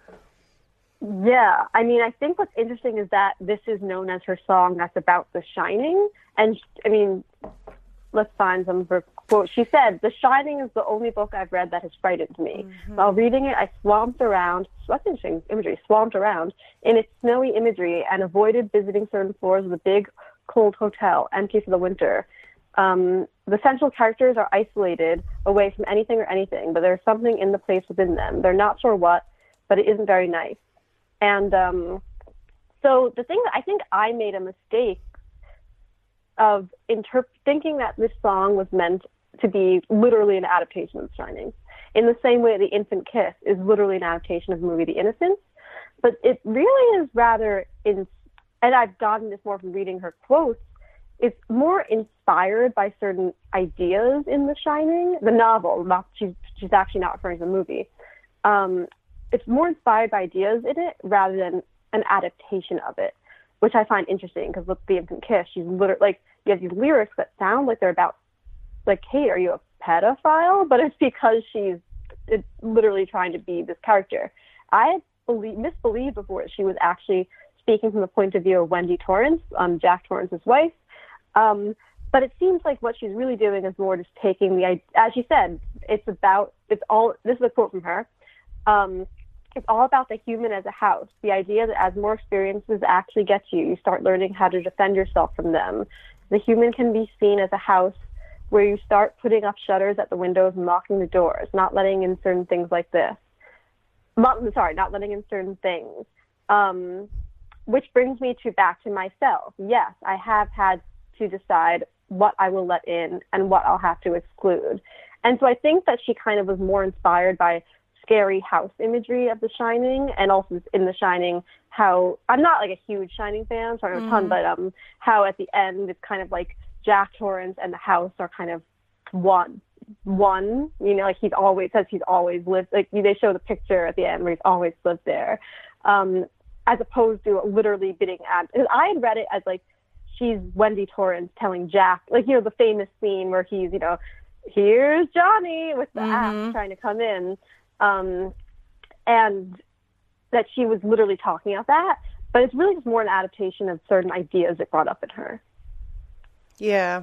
Yeah, I mean, I think what's interesting is that this is known as her song that's about The Shining, and I mean, let's find some of her quotes. She said, "The Shining is the only book I've read that has frightened me. While reading it, I swamped around," that's interesting imagery, "swamped around in its snowy imagery and avoided visiting certain floors of the big, cold hotel, empty for the winter. The central characters are isolated away from anything or anything, but there's something in the place within them. They're not sure what, but it isn't very nice." And so the thing that I think I made a mistake of thinking that this song was meant to be literally an adaptation of The Shining, in the same way The Infant Kiss is literally an adaptation of the movie The Innocents. But it really is rather, and I've gotten this more from reading her quotes, it's more inspired by certain ideas in The Shining, the novel. She's actually not referring to the movie. It's more inspired by ideas in it rather than an adaptation of it, which I find interesting, because with The Infant Kiss, she's literally, like, you have these lyrics that sound like they're about, like, hey, are you a pedophile? But it's because she's literally trying to be this character. I misbelieved before she was actually speaking from the point of view of Wendy Torrance, Jack Torrance's wife. But it seems like what she's really doing is more just taking as she said, this is a quote from her, it's all about the human as a house. The idea that as more experiences actually get you start learning how to defend yourself from them. The human can be seen as a house where you start putting up shutters at the windows and locking the doors, not letting in certain things like this. Not letting in certain things. Which brings me back to myself. Yes, I have had to decide what I will let in and what I'll have to exclude. And so I think that she kind of was more inspired by scary house imagery of The Shining, and also in The Shining, how I'm not like a huge Shining fan, so I don't know a ton, but how at the end it's kind of like Jack Torrance and the house are kind of one. You know, like he's always lived. Like they show the picture at the end where he's always lived there, as opposed to literally bidding at. I had read it as like she's Wendy Torrance telling Jack, like, you know, the famous scene where he's, you know, here's Johnny with the axe trying to come in. And that she was literally talking about that, but it's really just more an adaptation of certain ideas it brought up in her. Yeah.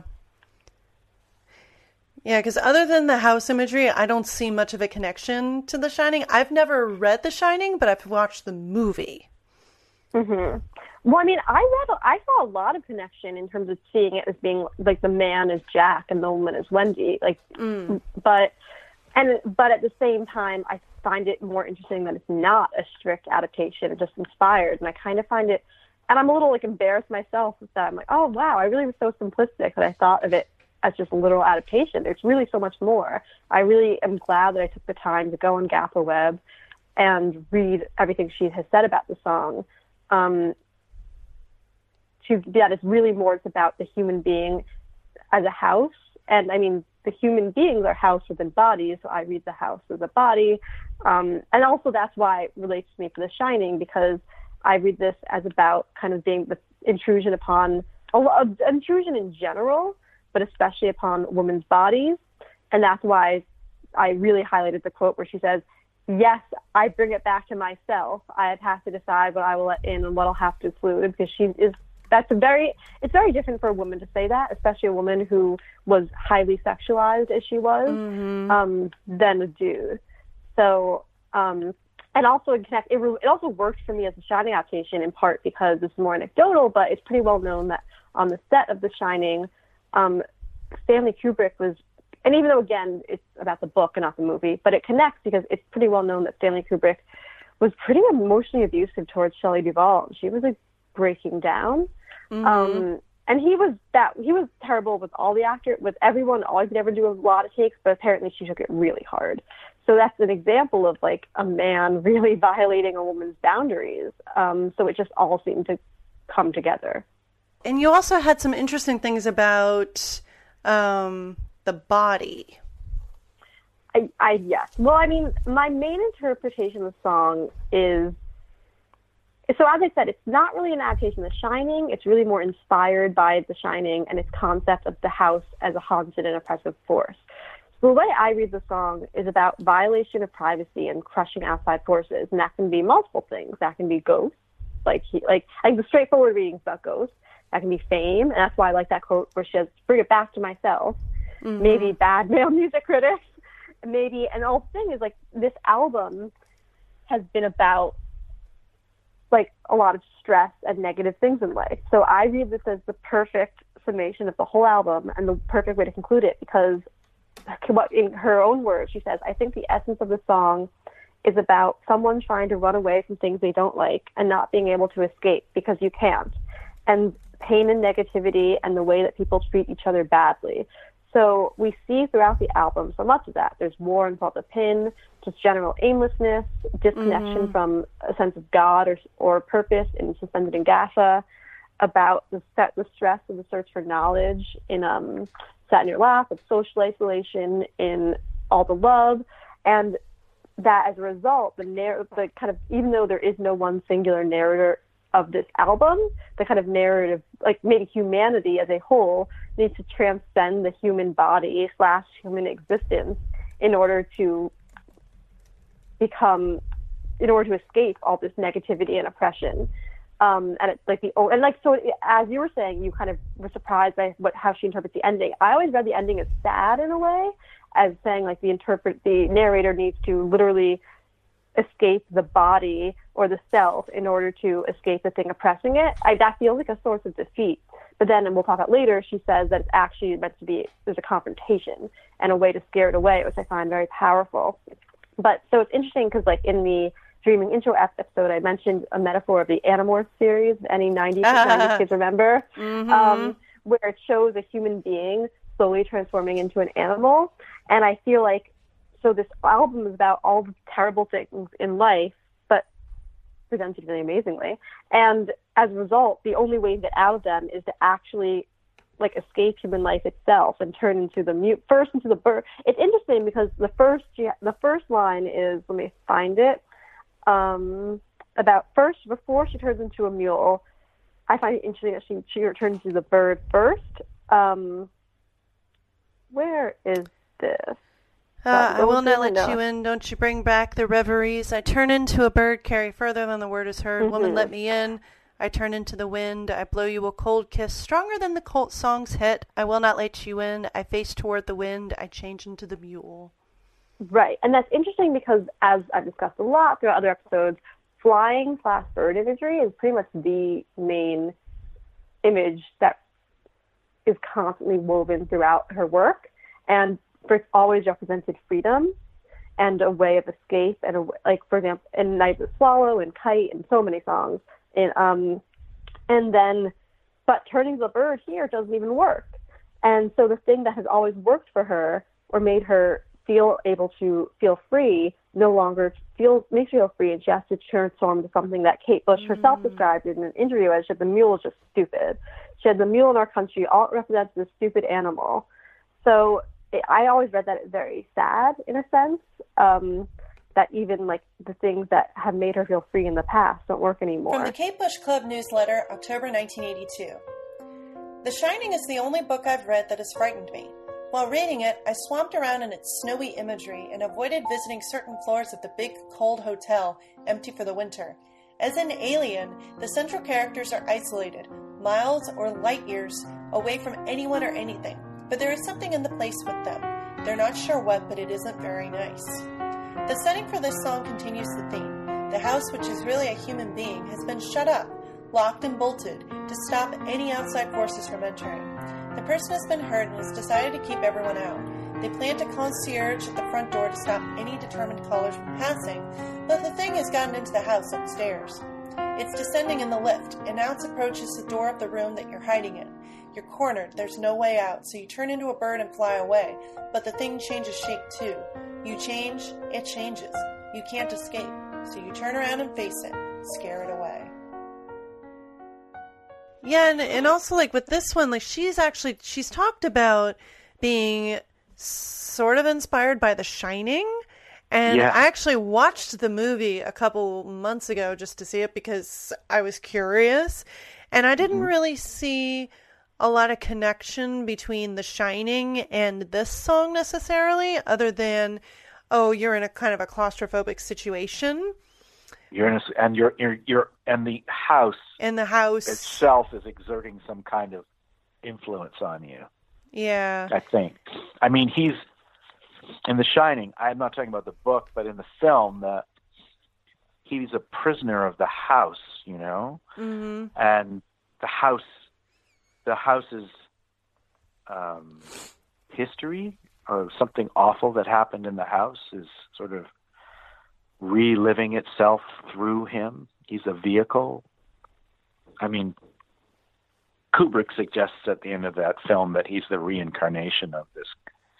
Yeah, because other than the house imagery, I don't see much of a connection to The Shining. I've never read The Shining, but I've watched the movie. Well, I mean, I saw a lot of connection in terms of seeing it as being like the man is Jack and the woman is Wendy. Like, but But at the same time, I find it more interesting that it's not a strict adaptation, it's just inspired. And I kind of find it, and I'm a little like embarrassed myself with that. I'm like, oh wow, I really was so simplistic that I thought of it as just a literal adaptation. There's really so much more. I really am glad that I took the time to go on Gaffer Web and read everything she has said about the song. That it's really more about the human being as a house. And I mean, the human beings are house within bodies, so I read the house as a body. And also that's why it relates to me for The Shining, because I read this as about kind of being the intrusion in general, but especially upon women's bodies. And that's why I really highlighted the quote where she says, yes, I bring it back to myself. I have to decide what I will let in and what I'll have to exclude, because it's very different for a woman to say that, especially a woman who was highly sexualized as she was, than a dude. So, and also it also worked for me as a Shining adaptation, in part because this is more anecdotal, but it's pretty well known that on the set of The Shining, Stanley Kubrick was, and even though again it's about the book and not the movie, but it connects because it's pretty well known that Stanley Kubrick was pretty emotionally abusive towards Shelley Duvall. She was like breaking down. And he was terrible with all the actors, with everyone. All he could ever do was a lot of takes, but apparently she took it really hard. So that's an example of like a man really violating a woman's boundaries. So it just all seemed to come together. And you also had some interesting things about the body. Yes. Well, I mean, my main interpretation of the song is, so as I said, it's not really an adaptation of The Shining. It's really more inspired by The Shining and its concept of the house as a haunted and oppressive force. So the way I read the song is about violation of privacy and crushing outside forces, and that can be multiple things. That can be ghosts, I think the straightforward reading is about ghosts. That can be fame, and that's why I like that quote where she says, "Bring it back to myself." Maybe bad male music critics, maybe. And the whole thing is like this album has been about like a lot of stress and negative things in life. So I read this as the perfect summation of the whole album and the perfect way to conclude it, because in her own words, she says, I think the essence of the song is about someone trying to run away from things they don't like and not being able to escape because you can't, and pain and negativity and the way that people treat each other badly. So we see throughout the album so much of that. There's war and felt a pin, just general aimlessness, disconnection from a sense of God or purpose in Suspended in Gaza, about the stress of the search for knowledge in Sat in Your Lap, of social isolation in All the Love, and that as a result, the kind of, even though there is no one singular narrator of this album, the kind of narrative, like maybe humanity as a whole, needs to transcend the human body / human existence in order to escape all this negativity and oppression. And it's like so as you were saying, you kind of were surprised by how she interprets the ending. I always read the ending as sad in a way, as saying like the narrator needs to literally escape the body or the self in order to escape the thing oppressing it. That feels like a source of defeat. But then, and we'll talk about later, she says that it's actually meant to be, there's a confrontation and a way to scare it away, which I find very powerful. But so it's interesting because like in the Dreaming intro episode, I mentioned a metaphor of the Animorphs series, any 90s kids remember, where it shows a human being slowly transforming into an animal. And I feel like, so this album is about all the terrible things in life, but presented really amazingly. And as a result, the only way to get out of them is to actually like escape human life itself and turn into the into the bird. It's interesting because the first line is, let me find it, before she turns into a mule. I find it interesting that she turns into the bird first. Where is this? I will not let you in. Don't you bring back the reveries. I turn into a bird, carry further than the word is heard. Woman, let me in. I turn into the wind. I blow you a cold kiss, stronger than the cold song's hit. I will not let you in. I face toward the wind. I change into the mule. Right. And that's interesting because, as I've discussed a lot throughout other episodes, flying / bird imagery is pretty much the main image that is constantly woven throughout her work. And it's always represented freedom. and a way of escape, and like, for example, in Night of the Swallow and Kite and so many songs. And then, but Turning the Bird here doesn't even work. And so the thing that has always worked for her or made her feel able to feel free no longer makes her feel free, and she has to transform to something that Kate Bush herself described in an interview as, she said, the mule was just stupid. She had the mule in our country, all it represents this stupid animal. So I always read that as very sad in a sense, that even like the things that have made her feel free in the past don't work anymore. From the Kate Bush Club newsletter, October 1982. The Shining is the only book I've read that has frightened me. While reading it, I swamped around in its snowy imagery and avoided visiting certain floors of the big, cold hotel, empty for the winter. As in Alien, the central characters are isolated, miles or light years away from anyone or anything. But there is something in the place with them. They're not sure what, but it isn't very nice. The setting for this song continues the theme. The house, which is really a human being, has been shut up, locked and bolted, to stop any outside forces from entering. The person has been hurt and has decided to keep everyone out. They plant a concierge at the front door to stop any determined callers from passing, but the thing has gotten into the house upstairs. It's descending in the lift, and now it approaches the door of the room that you're hiding in. You're cornered, there's no way out, so you turn into a bird and fly away, but the thing changes shape too. You change, it changes. You can't escape, so you turn around and face it, scare it away. Yeah, and also, like, with this one, like, she's talked about being sort of inspired by The Shining, and I actually watched the movie a couple months ago just to see it because I was curious, and I didn't really see a lot of connection between The Shining and this song necessarily, other than, oh, you're in a kind of a claustrophobic situation. You're in and the house. And the house itself is exerting some kind of influence on you. Yeah. I think. I mean, he's in The Shining. I'm not talking about the book, but in the film, he's a prisoner of the house, you know, and the house's history or something awful that happened in the house is sort of reliving itself through him. He's a vehicle. I mean, Kubrick suggests at the end of that film that he's the reincarnation of this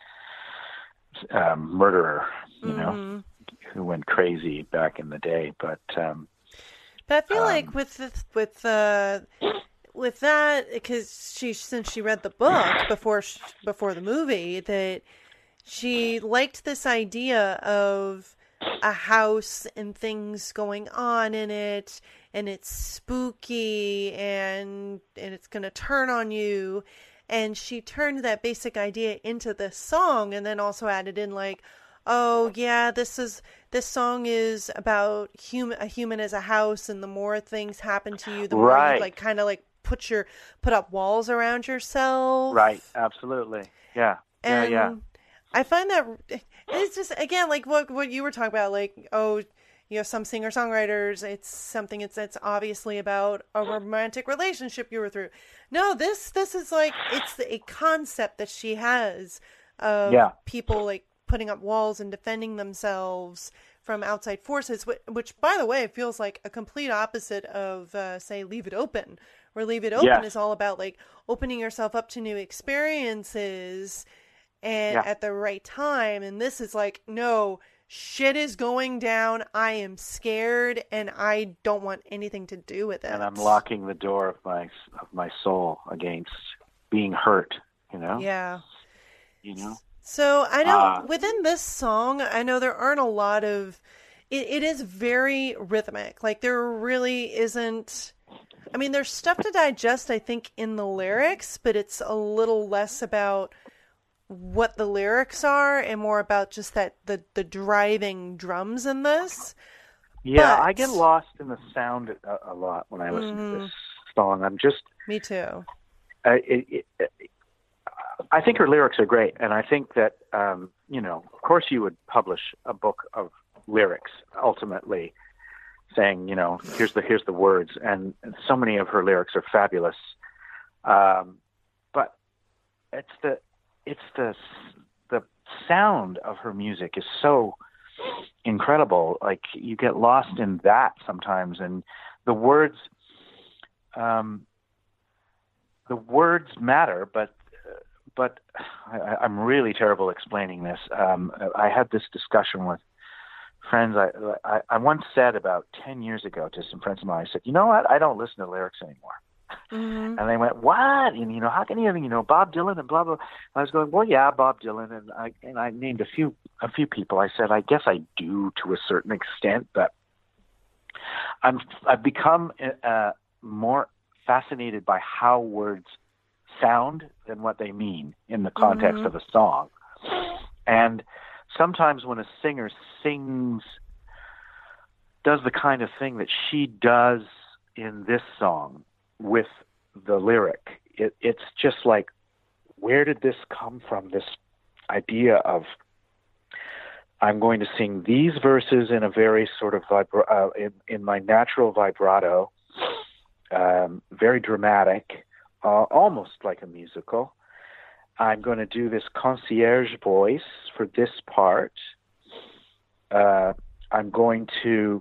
murderer, you know, who went crazy back in the day. But I feel like with that, because since she read the book before the movie, that she liked this idea of a house and things going on in it, and it's spooky and it's going to turn on you. And she turned that basic idea into this song, and then also added in like, oh yeah, this song is about a human as a house, and the more things happen to you, the more you like kind of like put up walls around yourself. Right. Absolutely. Yeah. Yeah. I find that it's just, again, like what you were talking about, like, oh, you know, some singer-songwriters, it's obviously about a romantic relationship you were through. No, this is like, it's a concept that she has of people like putting up walls and defending themselves from outside forces, which, by the way, feels like a complete opposite of, say, Leave It Open, where Leave It Open is all about like opening yourself up to new experiences and at the right time. And this is like, no, shit is going down. I am scared and I don't want anything to do with it. And I'm locking the door of my soul against being hurt, you know? Yeah. You know? So I know within this song, I know there aren't a lot of, it is very rhythmic. Like there really isn't, I mean, there's stuff to digest, I think, in the lyrics, but it's a little less about what the lyrics are and more about just that the driving drums in this. Yeah, I get lost in the sound a lot when I listen to this song. Me too. I think her lyrics are great, and I think that you know, of course, you would publish a book of lyrics ultimately, saying, you know, here's the words, and so many of her lyrics are fabulous. But it's the sound of her music is so incredible. Like you get lost in that sometimes, and the words matter, but I'm really terrible explaining this. I had this discussion with friends. I once said about 10 years ago to some friends of mine, I said, you know what? I don't listen to lyrics anymore. Mm-hmm. And they went, what? And, how can you even, Bob Dylan and blah, blah. And I was going, well, yeah, Bob Dylan. And I named a few people. I said, I guess I do to a certain extent, but I've become more fascinated by how words sound than what they mean in the context Mm-hmm. of a song. And sometimes when a singer does the kind of thing that she does in this song with the lyric, it's just like, where did this come from? This idea of, I'm going to sing these verses in a very sort of in my natural vibrato, very dramatic, almost like a musical. I'm going to do this concierge voice for this part. I'm going to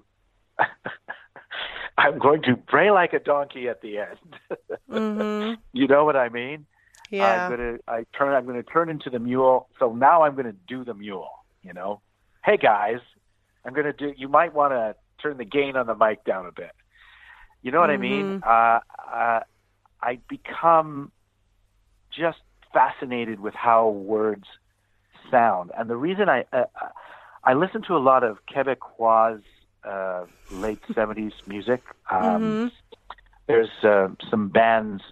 bray like a donkey at the end. Mm-hmm. You know what I mean? Yeah. I'm going to turn into the mule. So now I'm going to do the mule. Hey guys, you might want to turn the gain on the mic down a bit. You know what I mean? I become just fascinated with how words sound. And the reason I listen to a lot of Quebecois late 70s music. There's some bands,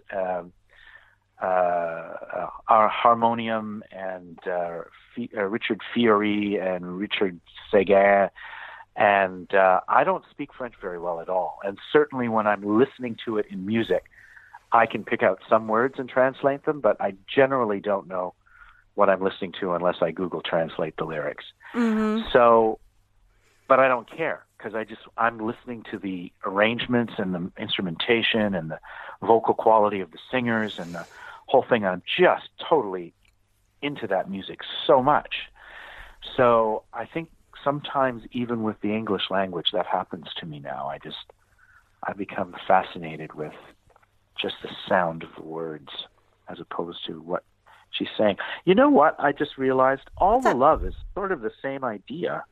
Harmonium and Richard Fiori and Richard Seguin. And I don't speak French very well at all. And certainly when I'm listening to it in music, I can pick out some words and translate them, but I generally don't know what I'm listening to unless I Google Translate the lyrics. Mm-hmm. So, but I don't care because I'm listening to the arrangements and the instrumentation and the vocal quality of the singers and the whole thing. I'm just totally into that music so much. So I think sometimes even with the English language, that happens to me now. I become fascinated with just the sound of the words as opposed to what she's saying. You know what? I just realized All the Love is sort of the same idea.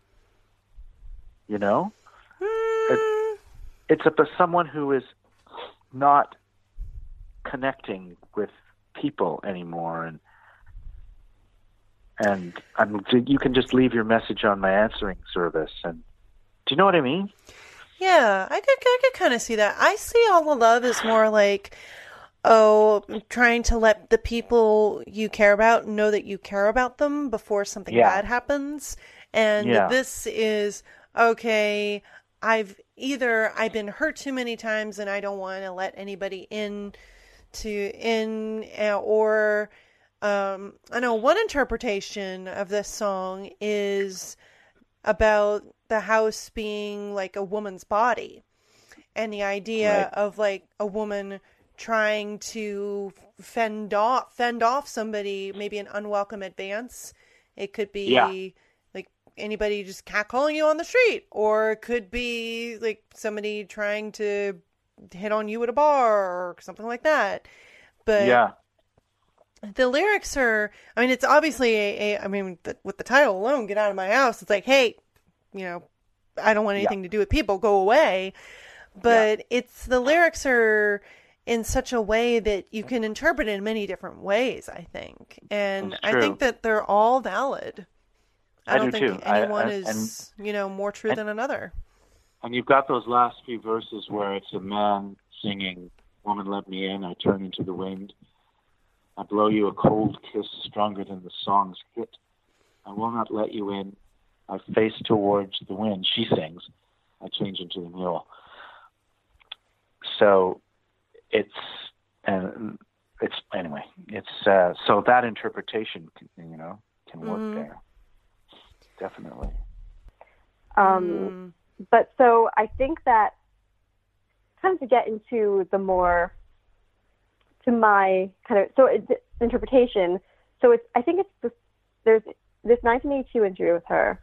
It's about someone who is not connecting with people anymore, and you can just leave your message on my answering service. And do you know what I mean? Yeah, I could kind of see that. I see All the Love as more like, trying to let the people you care about know that you care about them before something bad happens. And this is, okay, I've been hurt too many times and I don't want to let anybody or I know one interpretation of this song is about the house being like a woman's body, and the idea of like a woman trying to fend off somebody, maybe an unwelcome advance. It could be like anybody just catcalling you on the street, or it could be like somebody trying to hit on you at a bar or something like that. But the lyrics are, it's obviously with the title alone, Get Out of My House, it's like, hey, I don't want anything to do with people, go away. But the lyrics are in such a way that you can interpret it in many different ways, I think. And I think that they're all valid. I don't think anyone is, more true than another. And you've got those last few verses where it's a man singing, "Woman, let me in, I turn into the wind. I blow you a cold kiss stronger than the song's hit. I will not let you in. I face towards the wind." She sings, "I change into the mule." So so that interpretation, can work there. Definitely. But so I think that kind of to get into the more, to my kind of, interpretation. So I think there's this 1982 interview with her,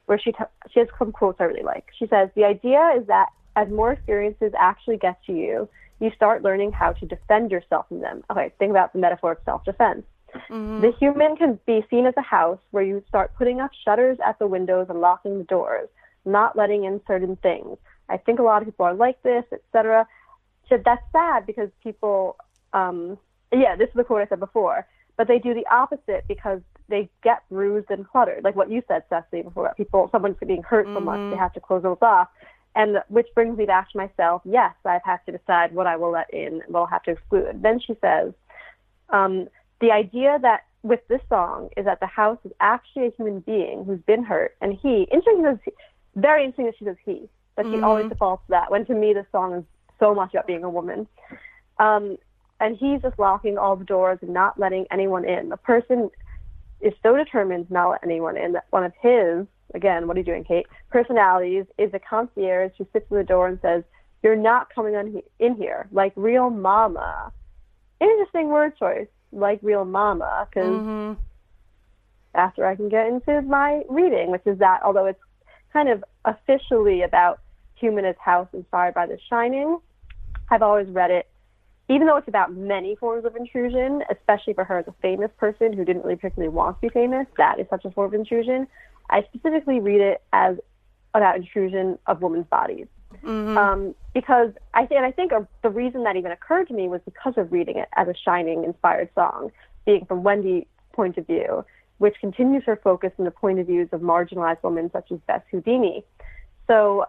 where she has some quotes I really like. She says, "The idea is that as more experiences actually get to you, you start learning how to defend yourself from them." Okay, think about the metaphor of self-defense. Mm-hmm. The human can be seen as a house where you start putting up shutters at the windows and locking the doors, not letting in certain things. I think a lot of people are like this, etc. So that's sad because people, this is the quote I said before, but they do the opposite because they get bruised and cluttered, like what you said, Cecily, before. Someone's being hurt so much, they have to close those off. And which brings me back to myself. Yes, I've had to decide what I will let in and what I'll have to exclude. Then she says, the idea that with this song is that the house is actually a human being who's been hurt. And very interesting that she says he, but she always defaults to that, when to me this song is so much about being a woman. And he's just locking all the doors and not letting anyone in. The person is so determined to not let anyone in that one of his, again, what are you doing, Kate, personalities is a concierge who sits at the door and says, "You're not coming in here, like real mama." Interesting word choice, like real mama, because after I can get into my reading, which is that although it's kind of officially about human as house inspired by The Shining, I've always read it, even though it's about many forms of intrusion, especially for her as a famous person who didn't really particularly want to be famous, that is such a form of intrusion. I specifically read it as about intrusion of women's bodies. Because I think the reason that even occurred to me was because of reading it as a Shining inspired song, being from Wendy's point of view, which continues her focus on the point of views of marginalized women such as Bess Houdini. So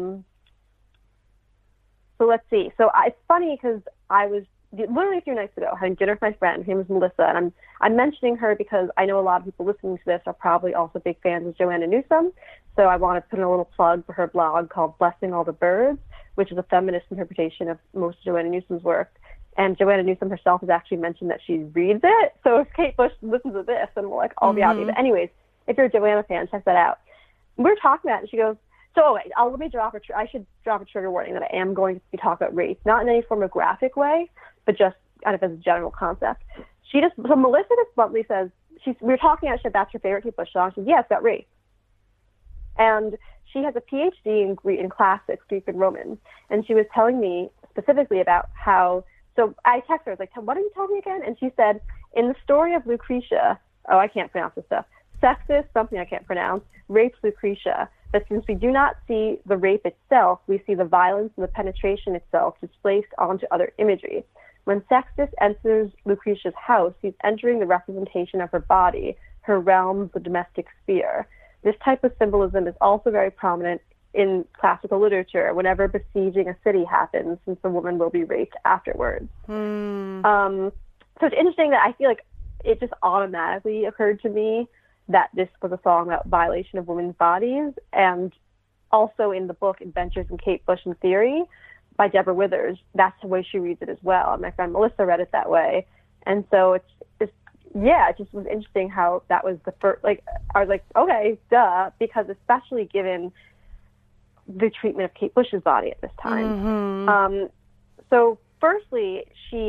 let's see. So it's funny because I was literally a few nights ago having dinner with my friend. Her name is Melissa, and I'm mentioning her because I know a lot of people listening to this are probably also big fans of Joanna Newsom. So I want to put in a little plug for her blog called Blessing All the Birds, which is a feminist interpretation of most of Joanna Newsom's work. And Joanna Newsom herself has actually mentioned that she reads it. So if Kate Bush listens to this, then we'll I'll be out. But anyways, if you're a Joanna fan, check that out. We're talking about it, and she goes, let me drop I should drop a trigger warning that I am going to be talking about race, not in any form of graphic way, but just kind of as a general concept. So Melissa just bluntly says, we were talking about, that's her favorite Kate Bush song. She says, yeah, it's about race. And she has a PhD in classics, Greek and Roman. And she was telling me specifically about how, so I texted her, I was like, what are you telling me again? And she said, in the story of Lucretia, I can't pronounce this stuff, Sextus, something I can't pronounce, rapes Lucretia. But since we do not see the rape itself, we see the violence and the penetration itself displaced onto other imagery. When Sextus enters Lucretia's house, he's entering the representation of her body, her realm, the domestic sphere. This type of symbolism is also very prominent in classical literature. Whenever besieging a city happens, since the woman will be raped afterwards. So it's interesting that I feel like it just automatically occurred to me that this was a song about violation of women's bodies. And also in the book Adventures in Kate Bush and Theory by Deborah Withers, that's the way she reads it as well. And my friend Melissa read it that way. And so it just was interesting how that was the first, I was like, okay, duh, because especially given the treatment of Kate Bush's body at this time. So firstly,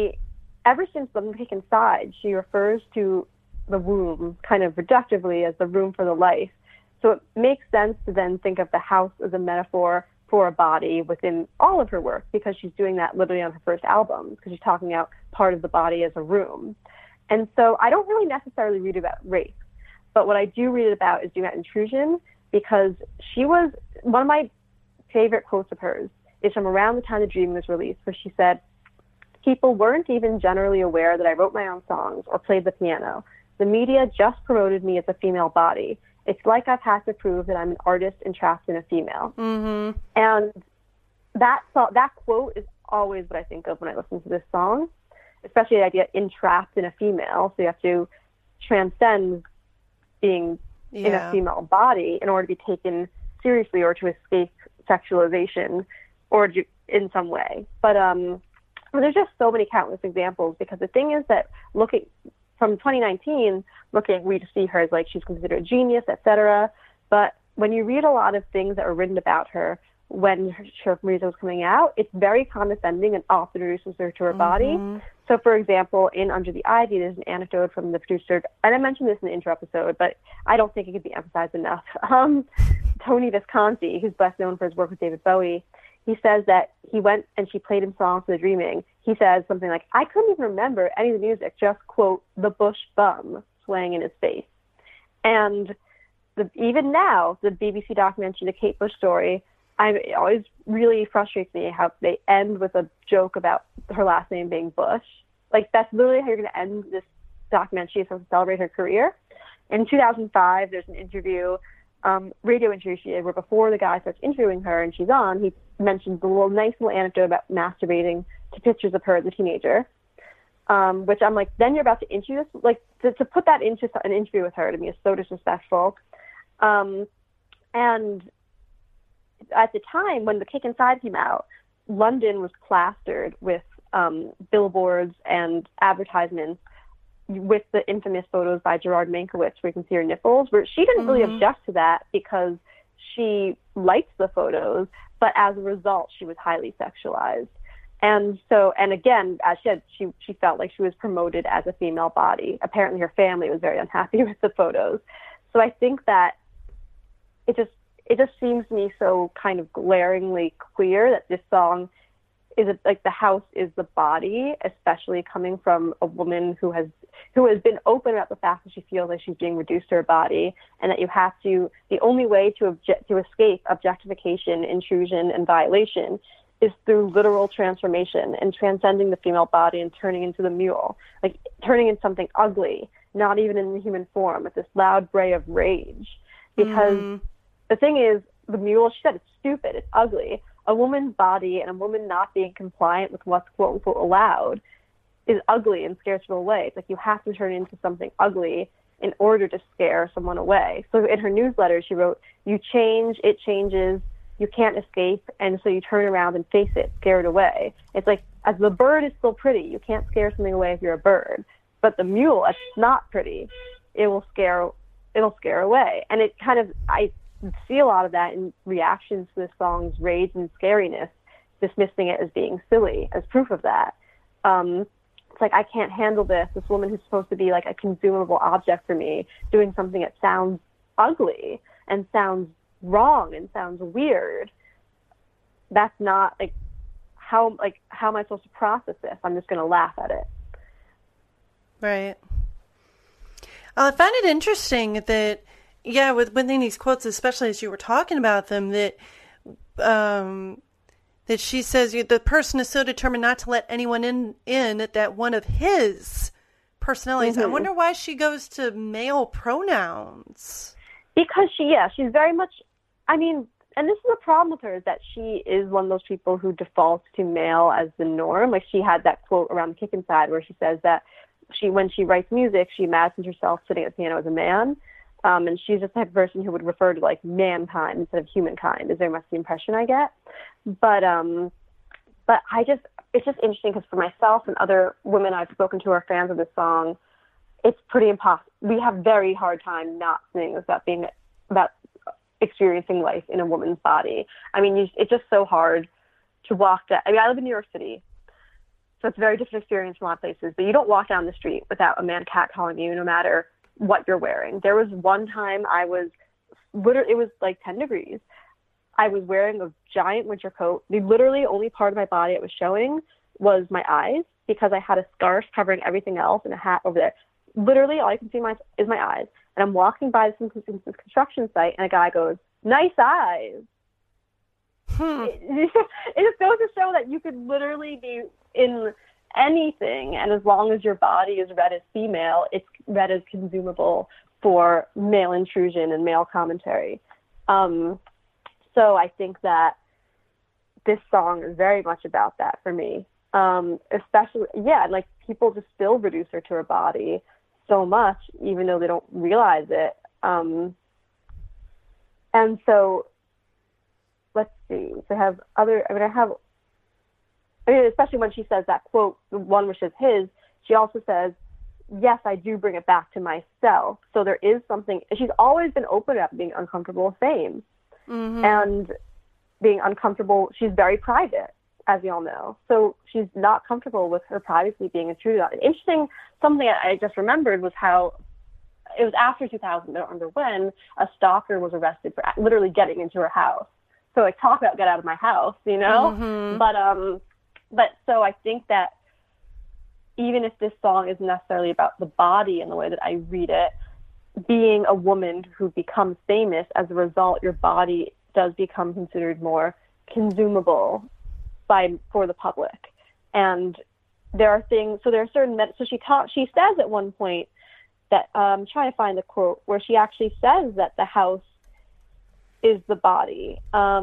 ever since Let Me Take Inside, she refers to the womb kind of reductively as the room for the life. So it makes sense to then think of the house as a metaphor for a body within all of her work, because she's doing that literally on her first album, because she's talking about part of the body as a room. And so I don't really necessarily read about rape, but what I do read about is doing that intrusion, because she was, one of my favorite quotes of hers is from around the time The Dream was released, where she said, "People weren't even generally aware that I wrote my own songs or played the piano. The media just promoted me as a female body. It's like I've had to prove that I'm an artist entrapped in a female." And that quote is always what I think of when I listen to this song, especially the idea entrapped in a female. So you have to transcend being in a female body in order to be taken seriously or to escape sexualization or in some way. But there's just so many countless examples, because the thing is that looking from 2019, we just see her as like she's considered a genius, etc. But when you read a lot of things that were written about her when her music was coming out, it's very condescending and often reduces her to her body. So, for example, in Under the Ivy, there's an anecdote from the producer, and I mentioned this in the intro episode, but I don't think it could be emphasized enough. Tony Visconti, who's best known for his work with David Bowie, he says that he went and she played him songs for the Dreaming. He says something like, I couldn't even remember any of the music, just, quote, the Bush bum swaying in his face. And even now, the BBC documentary, The Kate Bush Story, it always really frustrates me how they end with a joke about her last name being Bush. Like, that's literally how you're going to end this documentary, so to celebrate her career. In 2005, there's an interview, radio interview she did, where before the guy starts interviewing her and she's on, he mentions a nice little anecdote about masturbating to pictures of her as a teenager, which I'm like, then you're about to interview this? Like, to put that into an interview with her to me is so disrespectful. And at the time when The Kick Inside came out, London was plastered with billboards and advertisements with the infamous photos by Gerard Mankiewicz where you can see her nipples, where she didn't really object to that because she liked the photos, but as a result, she was highly sexualized. And so, and again, as she said, she felt like she was promoted as a female body. Apparently her family was very unhappy with the photos. So I think that it just seems to me so kind of glaringly clear that this song is like the house is the body, especially coming from a woman who has been open about the fact that she feels like she's being reduced to her body, and that you have to, the only way to escape objectification, intrusion, and violation is through literal transformation and transcending the female body and turning into the mule, like turning into something ugly, not even in the human form, with this loud bray of rage. Because the thing is, the mule, she said, it's stupid, it's ugly. A woman's body and a woman not being compliant with what's quote unquote allowed is ugly and scares people away. It's like you have to turn into something ugly in order to scare someone away. So in her newsletter, she wrote, you change, it changes, you can't escape, and so you turn around and face it, scare it away. It's like, as the bird is still pretty, you can't scare something away if you're a bird. But the mule, it's not pretty. It'll scare away. And it kind of, I see a lot of that in reactions to this song's rage and scariness, dismissing it as being silly, as proof of that. It's like, I can't handle this woman who's supposed to be like a consumable object for me, doing something that sounds ugly and sounds wrong and sounds weird. That's not like, how am I supposed to process this? I'm just going to laugh at it. Right. I find it interesting that, yeah, within these quotes, especially as you were talking about them, that that she says the person is so determined not to let anyone in that one of his personalities. I wonder why she goes to male pronouns. Because she's very much, I mean, and this is a problem with her, is that she is one of those people who defaults to male as the norm. Like, she had that quote around The Kick Inside where she says that when she writes music, she imagines herself sitting at the piano as a man. And she's just the type of person who would refer to like mankind instead of humankind, is very much the impression I get. But it's just interesting because for myself and other women I've spoken to who are fans of this song, it's pretty impossible. We have very hard time not singing about experiencing life in a woman's body. I mean, it's just so hard to walk down. I mean, I live in New York City, so it's a very different experience from a lot of places, but you don't walk down the street without a man catcalling you, no matter what you're wearing. There was one time it was like 10 degrees. I was wearing a giant winter coat. The literally only part of my body it was showing was my eyes, because I had a scarf covering everything else and a hat over there. Literally all I can see is my eyes. And I'm walking by this construction site and a guy goes, "Nice eyes." It just goes to show that you could literally be in anything, and as long as your body is read as female, it's read as consumable for male intrusion and male commentary. So I think that this song is very much about that for me. Especially, like, people just still reduce her to her body so much, even though they don't realize it. And so, let's see. Especially when she says that quote, the one which is his, she also says, yes, I do bring it back to myself. So there is something, she's always been open about being uncomfortable with fame. And being uncomfortable, she's very private, as we all know. So she's not comfortable with her privacy being intruded on. Interesting, something I just remembered was how it was after 2000, I don't remember when, a stalker was arrested for literally getting into her house. So like, talk about get out of my house, you know? Mm-hmm. But so I think that even if this song isn't necessarily about the body in the way that I read it, being a woman who becomes famous, as a result, your body does become considered more consumable for the public. And there are things, so there are certain, so she says at one point that, I'm trying to find the quote, where she actually says that the house is the body.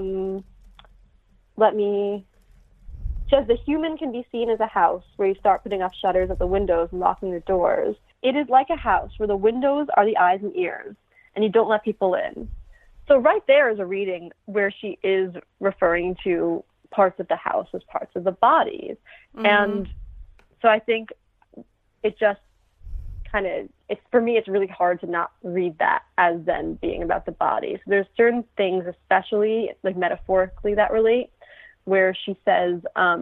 Says the human can be seen as a house where you start putting up shutters at the windows and locking the doors. It is like a house where the windows are the eyes and ears, and you don't let people in. So right there is a reading where she is referring to parts of the house as parts of the bodies. Mm-hmm. And so I think it just kind of, for me, it's really hard to not read that as then being about the body. So there's certain things, especially like metaphorically, that relate, where she says,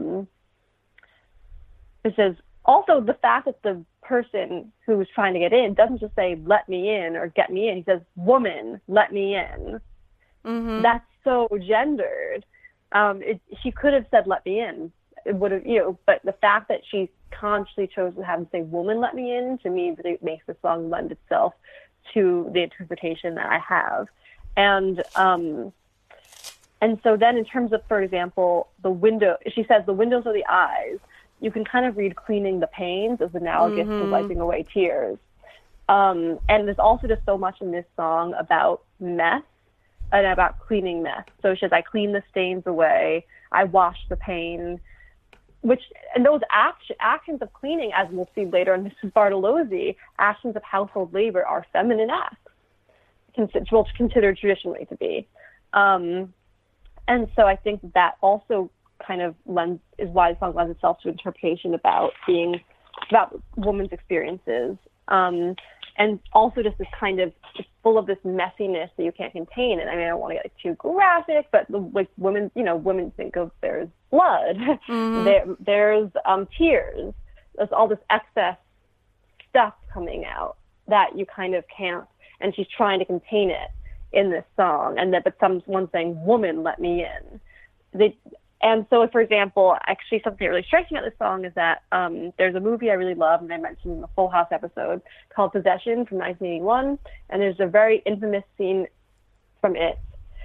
it says, also the fact that the person who's trying to get in doesn't just say, let me in or get me in. He says, woman, let me in. Mm-hmm. That's so gendered. She could have said, let me in. It would have, but the fact that she consciously chose to have him say, woman, let me in, to me, really makes the song lend itself to the interpretation that I have. And so then in terms of, for example, the window, she says the windows are the eyes. You can kind of read cleaning the panes as analogous to wiping away tears. And there's also just so much in this song about mess and about cleaning mess. So she says, I clean the stains away. I wash the pain. And those actions of cleaning, as we'll see later in Mrs. Bartolozzi, actions of household labor are feminine acts, considered traditionally to be. And so I think that also kind of is why the song lends itself to interpretation about women's experiences. And also just this kind of, it's full of this messiness that you can't contain. And I mean, I don't want to get too graphic, but women think of, there's blood, there's tears, there's all this excess stuff coming out that you kind of can't, and she's trying to contain it in this song. But someone's saying, woman, let me in. And so, for example, actually something really striking about this song is that there's a movie I really love, and I mentioned in the Full House episode, called Possession from 1981. And there's a very infamous scene from it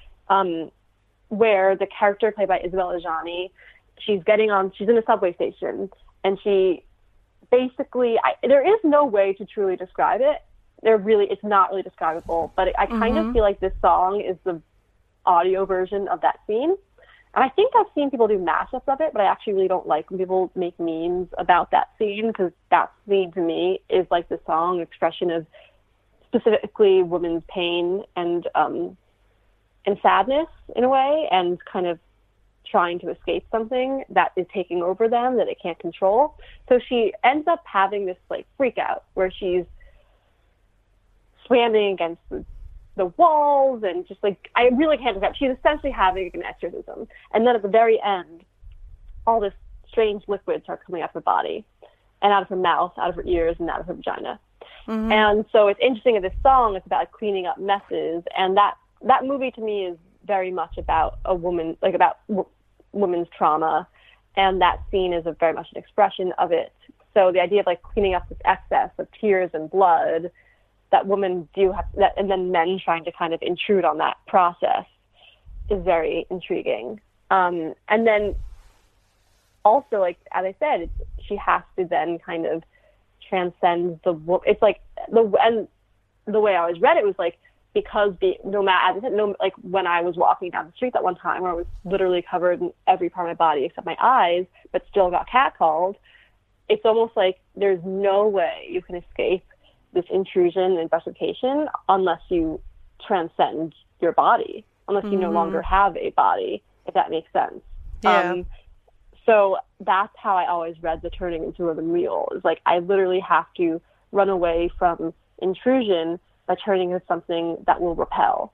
where the character played by Isabelle Adjani, she's in a subway station, and she basically, there is no way to truly describe it. It's not really describable, but I kind of feel like this song is the audio version of that scene. And I think I've seen people do mashups of it, but I actually really don't like when people make memes about that scene, because that scene to me is like the song expression of specifically women's pain and sadness in a way, and kind of trying to escape something that is taking over them that it can't control. So she ends up having this like freak out where she's slamming against the walls and just like, I really can't describe. She's essentially having an exorcism. And then at the very end, all this strange liquids are coming out of her body and out of her mouth, out of her ears, and out of her vagina. Mm-hmm. And so it's interesting in this song, it's about cleaning up messes. And that movie to me is very much about a woman, like about women's trauma. And that scene is very much an expression of it. So the idea of like cleaning up this excess of tears and blood that women do have, and then men trying to kind of intrude on that process is very intriguing. And then also, like, as I said, she has to then kind of transcend it's like the way I always read it was like, because like when I was walking down the street that one time where I was literally covered in every part of my body except my eyes, but still got catcalled, it's almost like there's no way you can escape this intrusion and investigation unless you transcend your body, unless you no longer have a body, if that makes sense. Yeah. So that's how I always read the turning into woman real. Is like, I literally have to run away from intrusion by turning into something that will repel.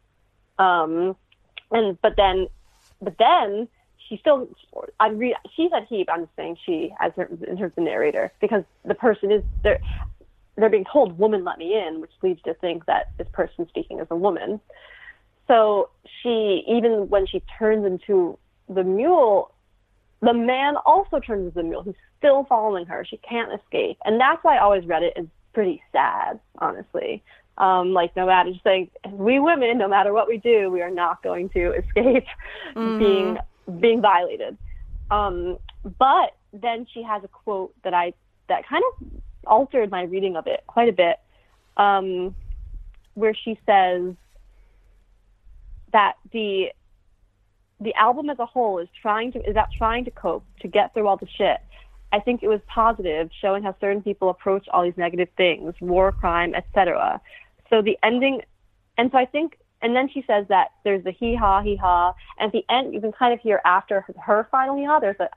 But then she still, she said he, but I'm just saying she, in terms of the narrator, because the person is there. they're being told, woman, let me in, which leads to think that this person speaking is a woman. So she, even when she turns into the mule, the man also turns into the mule. He's still following her. She can't escape. And that's why I always read it as pretty sad, honestly. Like, no matter, just like, we women, no matter what we do, we are not going to escape being violated. But then she has a quote that kind of altered my reading of it quite a bit, where she says that the album as a whole is trying to cope, to get through all the shit. I think it was positive, showing how certain people approach all these negative things, war, crime, etc. So the ending, and so I think, and then she says that there's the hee-haw, hee-haw, and at the end, you can kind of hear after her final hee-haw, there's a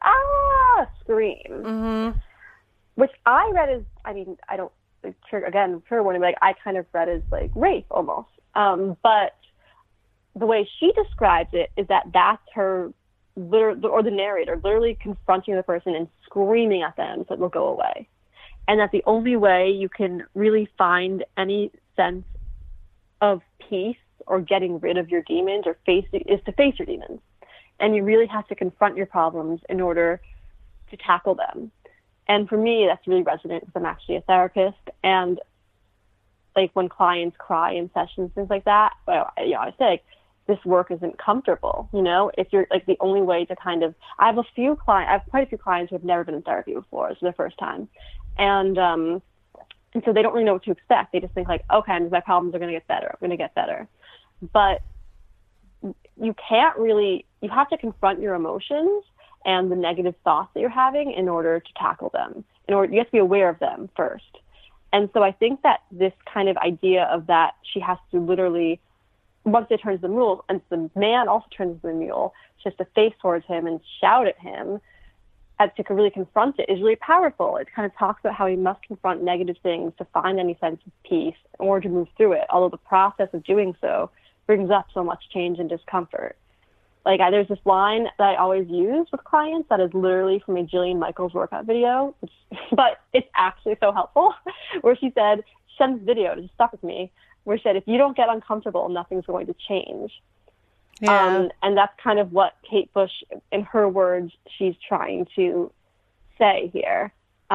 scream, which I read as, I mean, I don't, again, trigger warning, like, I kind of read as, like, rape, almost. But the way she describes it is that that's her, or the narrator, literally confronting the person and screaming at them so it will go away. And that the only way you can really find any sense of peace or getting rid of your demons is to face your demons. And you really have to confront your problems in order to tackle them. And for me, that's really resonant because I'm actually a therapist. And like when clients cry in sessions, things like that, well, I say, like, this work isn't comfortable. If you're like, the only way to kind of, I have quite a few clients who have never been in therapy before. It's their first time. And so they don't really know what to expect. They just think like, okay, my problems are going to get better. I'm going to get better. But you have to confront your emotions and the negative thoughts that you're having in order to tackle them. You have to be aware of them first. And so I think that this kind of idea of that she has to literally, once they turn to the mule, and the man also turns to the mule, she has to face towards him and shout at him, to really confront it, is really powerful. It kind of talks about how he must confront negative things to find any sense of peace in order to move through it, although the process of doing so brings up so much change and discomfort. Like, there's this line that I always use with clients that is literally from a Jillian Michaels workout video, but it's actually so helpful, where she sent this video, it just stuck with me, where she said, if you don't get uncomfortable, nothing's going to change. Yeah. And that's kind of what Kate Bush, in her words, she's trying to say here.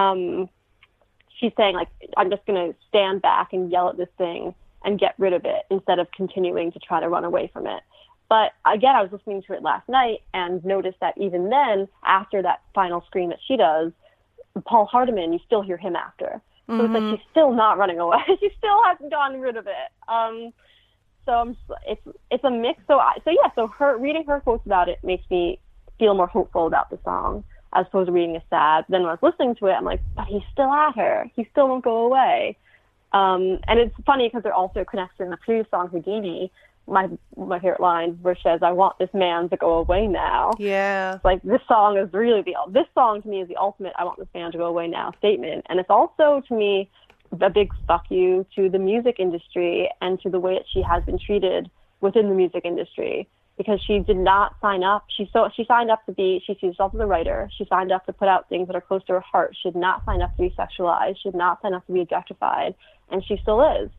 She's saying, like, I'm just going to stand back and yell at this thing and get rid of it instead of continuing to try to run away from it. But again, I was listening to it last night and noticed that even then, after that final scream that she does, Paul Hardiman, you still hear him after. So it's like she's still not running away. She still hasn't gotten rid of it. So it's a mix. So reading her quotes about it makes me feel more hopeful about the song as opposed to reading a sad. Then when I was listening to it, I'm like, but he's still at her. He still won't go away. And it's funny because they're also connected in the previous song, Houdini, my favorite line, where she says, I want this man to go away now. Yeah. It's like, this song is really this song to me is the ultimate I want this man to go away now statement. And it's also, to me, a big fuck you to the music industry and to the way that she has been treated within the music industry, because she did not sign up. She signed up she sees herself as a writer. She signed up to put out things that are close to her heart. She did not sign up to be sexualized. She did not sign up to be objectified. And she still is.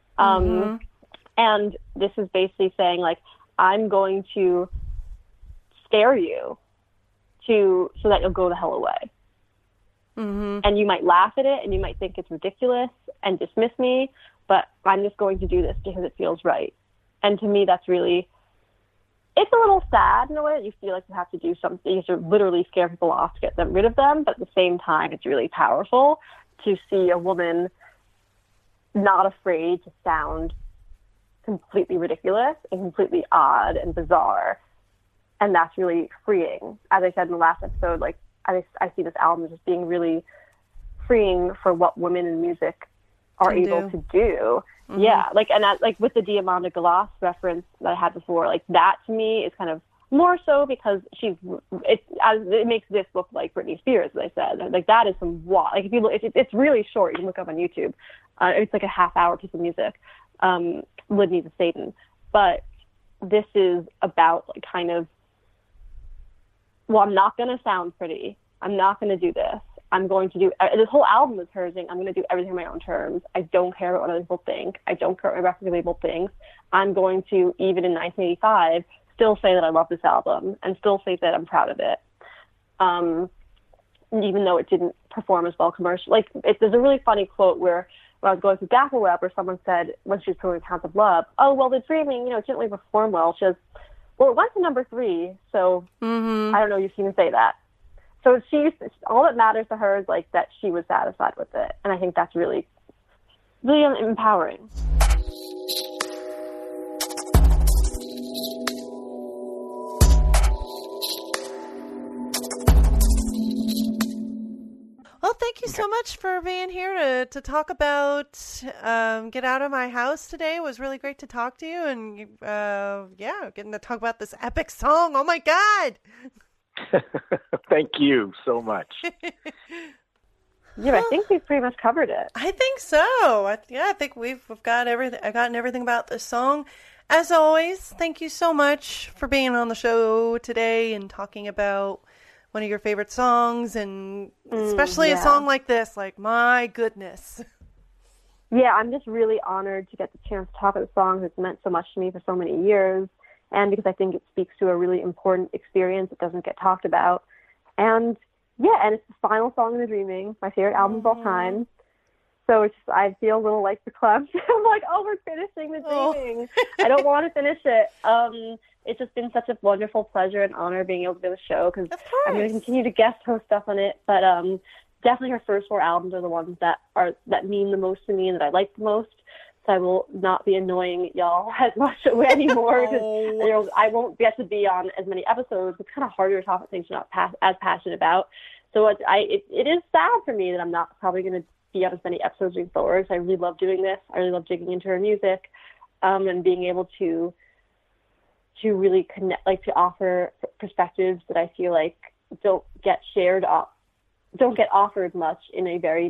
And this is basically saying, like, I'm going to scare you so that you'll go the hell away. And you might laugh at it and you might think it's ridiculous and dismiss me, but I'm just going to do this because it feels right. And to me, that's really, it's a little sad in a way that you feel like you have to do something. You have to literally scare people off to get rid of them. But at the same time, it's really powerful to see a woman not afraid to sound completely ridiculous and completely odd and bizarre. And that's really freeing. As I said in the last episode, like, I see this album as just being really freeing for what women in music are able to do. Yeah, like, and that, like, with the Diamanda Galas reference that I had before, like, that to me is kind of more so because it makes this look like Britney Spears, as I said. Like, that is some like, if you look, it's really short. You can look up on YouTube. It's like a half-hour piece of music. Litany to Satan. But this is about, like, kind of, well, I'm not going to sound pretty. I'm not going to do this. I'm going to do this whole album is hers saying I'm going to do everything on my own terms. I don't care about what other people think. I don't care what my record label thinks. I'm going to, even in 1985, still say that I love this album and still say that I'm proud of it. Even though it didn't perform as well commercially. Like, there's a really funny quote where when I was going through Gafferweb, where someone said, when she was promoting Hounds of Love, oh, well, the Dreaming, it didn't really perform well. She goes, well, it went to number 3, so I don't know, you've seen her say that. So all that matters to her is, like, that she was satisfied with it. And I think that's really, really empowering. Well, thank you so much for being here to talk about Get Out of My House today. It was really great to talk to you, and getting to talk about this epic song. Oh my God! Thank you so much. Yeah, I think we've pretty much covered it. I think so. I think we've got everything. I've gotten everything about this song. As always, thank you so much for being on the show today and talking about one of your favorite songs, and especially a song like this. Like, my goodness. Yeah, I'm just really honored to get the chance to talk about the song that's meant so much to me for so many years, and because I think it speaks to a really important experience that doesn't get talked about. And yeah, and it's the final song in The Dreaming, my favorite album of all time. So it's just, I feel a little like the club. I'm like, oh, we're finishing The Dreaming. I don't want to finish it. It's just been such a wonderful pleasure and honor being able to do the show, because I'm going to continue to guest host stuff on it. But definitely her first 4 albums are the ones that mean the most to me and that I like the most. So I will not be annoying y'all as much anymore, because I won't get to be on as many episodes. It's kind of harder to talk about things you're not as passionate about. So it is sad for me that I'm not probably going to be on as many episodes moving forward. So I really love doing this. I really love digging into her music, and being able to really connect, like, to offer perspectives that I feel like don't get offered much in a very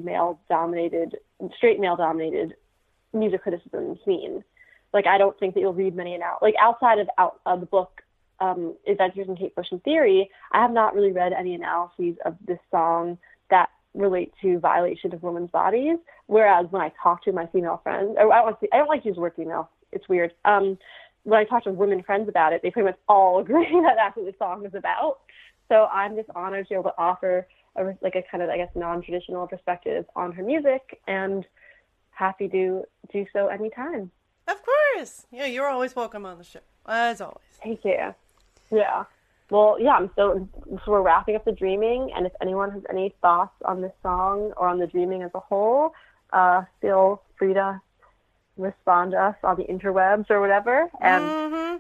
straight male-dominated music criticism scene. Like, I don't think that you'll read many outside of the book Adventures in Kate Bush and Theory. I have not really read any analyses of this song that relate to violation of women's bodies. Whereas when I talk to my female friends, or I don't like to use the word female. It's weird. When I talk to women friends about it, they pretty much all agree that that's what the song is about. So I'm just honored to be able to offer a kind of, I guess, non-traditional perspective on her music, and happy to do so anytime. Of course. Yeah, you're always welcome on the show, as always. Thank you. Yeah. Well, yeah, so we're wrapping up The Dreaming, and if anyone has any thoughts on this song or on The Dreaming as a whole, feel free to respond to us on the interwebs or whatever. And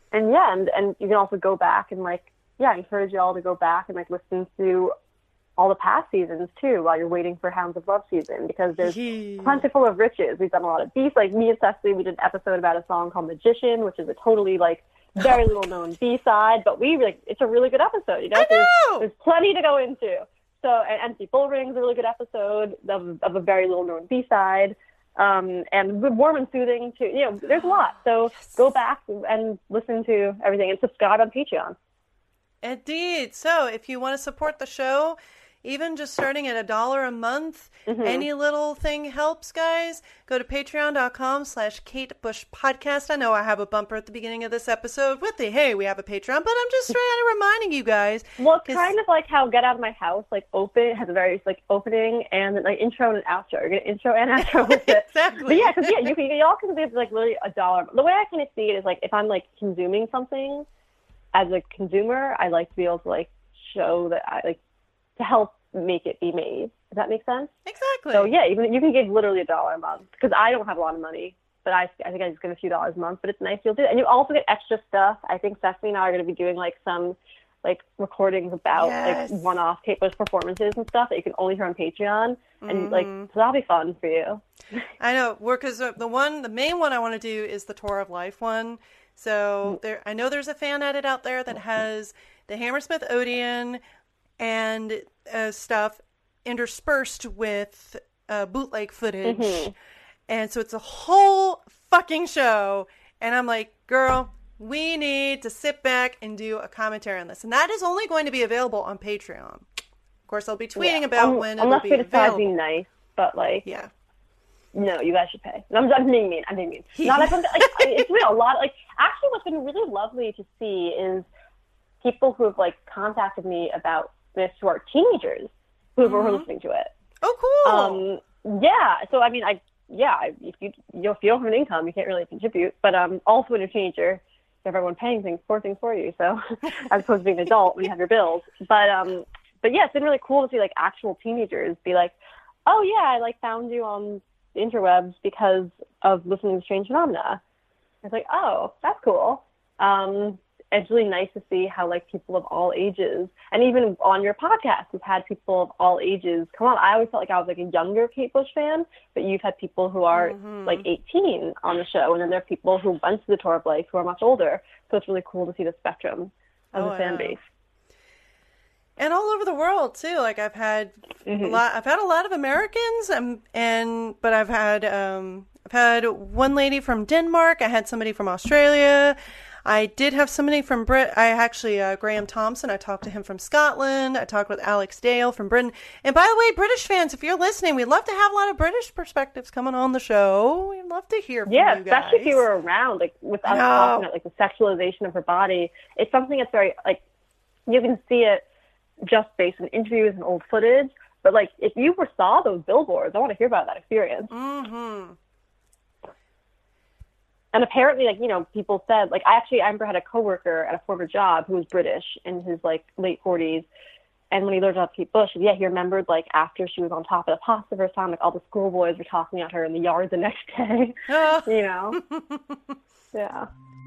and you can also go back and encourage you all to go back and listen to all the past seasons too while you're waiting for Hounds of Love season, because there's plentiful of riches. We've done a lot of beats. Like, me and Cecily, we did an episode about a song called Magician, which is a totally very little known B-side, but it's a really good episode. There's plenty to go into. So, and Empty Bullring's a really good episode of a very little known B-side. And warm and soothing too. There's a lot. So go back and listen to everything, and subscribe on Patreon. Indeed. So if you want to support the show, even just starting at $1 a month, any little thing helps, guys. Go to patreon.com/Kate Bush Podcast. I know I have a bumper at the beginning of this episode with hey, we have a Patreon, but I'm just reminding you guys. Well, it's kind of like how Get Out of My House, has a very, opening and intro and an outro. You're going to intro and outro with it. Exactly. But y'all can be literally $1. The way I kind of see it is if I'm consuming something as a consumer, I like to be able to show that I to help make it be made. Does that make sense? Exactly. So yeah, even you can give literally $1 a month, because I don't have a lot of money, but I think I just give a few dollars a month. But it's nice you'll do it, and you also get extra stuff. I think Cecily and I are going to be doing some recordings about one-off Kate Bush performances and stuff that you can only hear on Patreon, and so that'll be fun for you. I know, because the main one I want to do is the Tour of Life one. So I know there's a fan edit out there that has the Hammersmith Odeon and stuff interspersed with bootleg footage. And so it's a whole fucking show. And I'm like, girl, we need to sit back and do a commentary on this. And that is only going to be available on Patreon. course, I'll be tweeting about when it'll be unless available. being nice, but like, Yeah. no, you guys should pay. I'm being mean. Not everyone, it's been a lot. Like, actually, what's been really lovely to see is people who have like contacted me about this who are teenagers who are listening to it. Oh, cool. Yeah. So I mean, if you don't have an income, you can't really contribute. But also when you're a teenager, you have everyone paying things for you. So as opposed to being an adult when you have your bills. But yeah, it's been really cool to see like actual teenagers be like, oh yeah, I like found you on the interwebs because of listening to Strange Phenomena. It's like, oh, that's cool. It's really nice to see how like people of all ages, and even on your podcast, you've had people of all ages come on. I always felt like I was like a younger Kate Bush fan, but you've had people who are like 18 on the show, and then there are people who went to the Tour of Life who are much older. So it's really cool to see the spectrum of the fan base. And all over the world too. Like I've had a lot of Americans, but I've had one lady from Denmark. I had somebody from Australia. I did have somebody from Graham Thompson. I talked to him from Scotland. I talked with Alex Dale from Britain. And by the way, British fans, if you're listening, we'd love to have a lot of British perspectives coming on the show. We'd love to hear from you guys. Yeah, especially if you were around, like with us talking about like the sexualization of her body. It's something that's very like, you can see it just based on interviews and old footage. But like, if you saw those billboards, I want to hear about that experience. Mm-hmm. And apparently, like, you know, people said, like, I remember had a coworker at a former job who was British in his, like, late 40s. And when he learned about Kate Bush, he remembered, like, after she was on Top of the Pops the first time, like, all the schoolboys were talking at her in the yard the next day. You know? Yeah.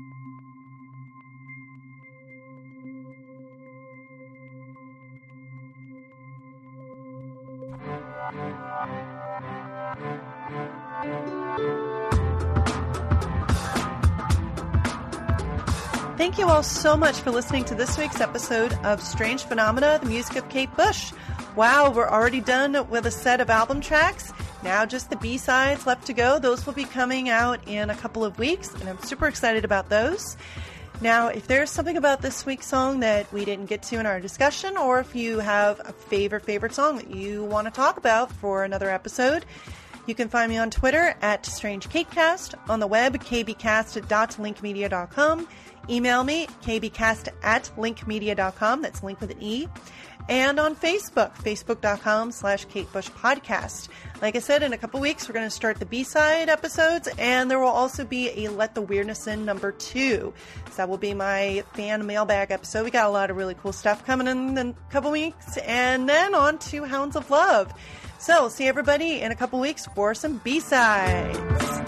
Thank you all so much for listening to this week's episode of Strange Phenomena, the music of Kate Bush. Wow, we're already done with a set of album tracks. Now just the B-sides left to go. Those will be coming out in a couple of weeks, and I'm super excited about those. Now, if there's something about this week's song that we didn't get to in our discussion, or if you have a favorite song that you want to talk about for another episode, you can find me on Twitter at StrangeKateCast, on the web, kbcast.linkmedia.com. Email me, kbcast@linkmedia.com. That's link with an E. And on Facebook, facebook.com/KateBushPodcast. Like I said, in a couple weeks, we're going to start the B-side episodes, and there will also be a Let the Weirdness In #2. So that will be my fan mailbag episode. We got a lot of really cool stuff coming in a couple weeks, and then on to Hounds of Love. So we'll see everybody in a couple weeks for some B-sides.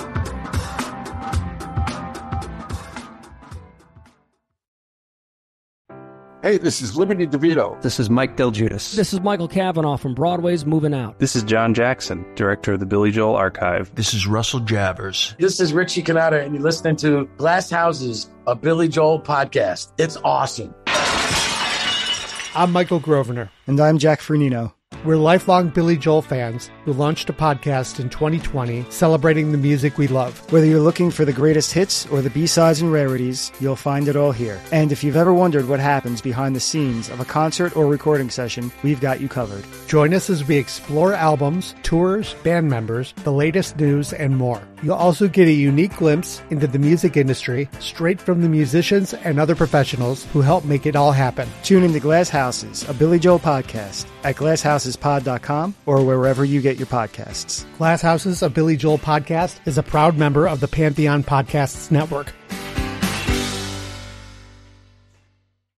Hey, this is Liberty DeVito. This is Mike Del Giudice. This is Michael Cavanaugh from Broadway's Moving Out. This is John Jackson, director of the Billy Joel Archive. This is Russell Javers. This is Richie Cannata, and you're listening to Glass Houses, a Billy Joel podcast. It's awesome. I'm Michael Grosvenor. And I'm Jack Frenino. We're lifelong Billy Joel fans who launched a podcast in 2020 celebrating the music we love. Whether you're looking for the greatest hits or the B-sides and rarities, you'll find it all here. And if you've ever wondered what happens behind the scenes of a concert or recording session, we've got you covered. Join us as we explore albums, tours, band members, the latest news, and more. You'll also get a unique glimpse into the music industry straight from the musicians and other professionals who help make it all happen. Tune into Glass Houses, a Billy Joel podcast at glasshouses.pod.com or wherever you get your podcasts. Glass Houses, a Billy Joel podcast is a proud member of the Pantheon Podcasts Network.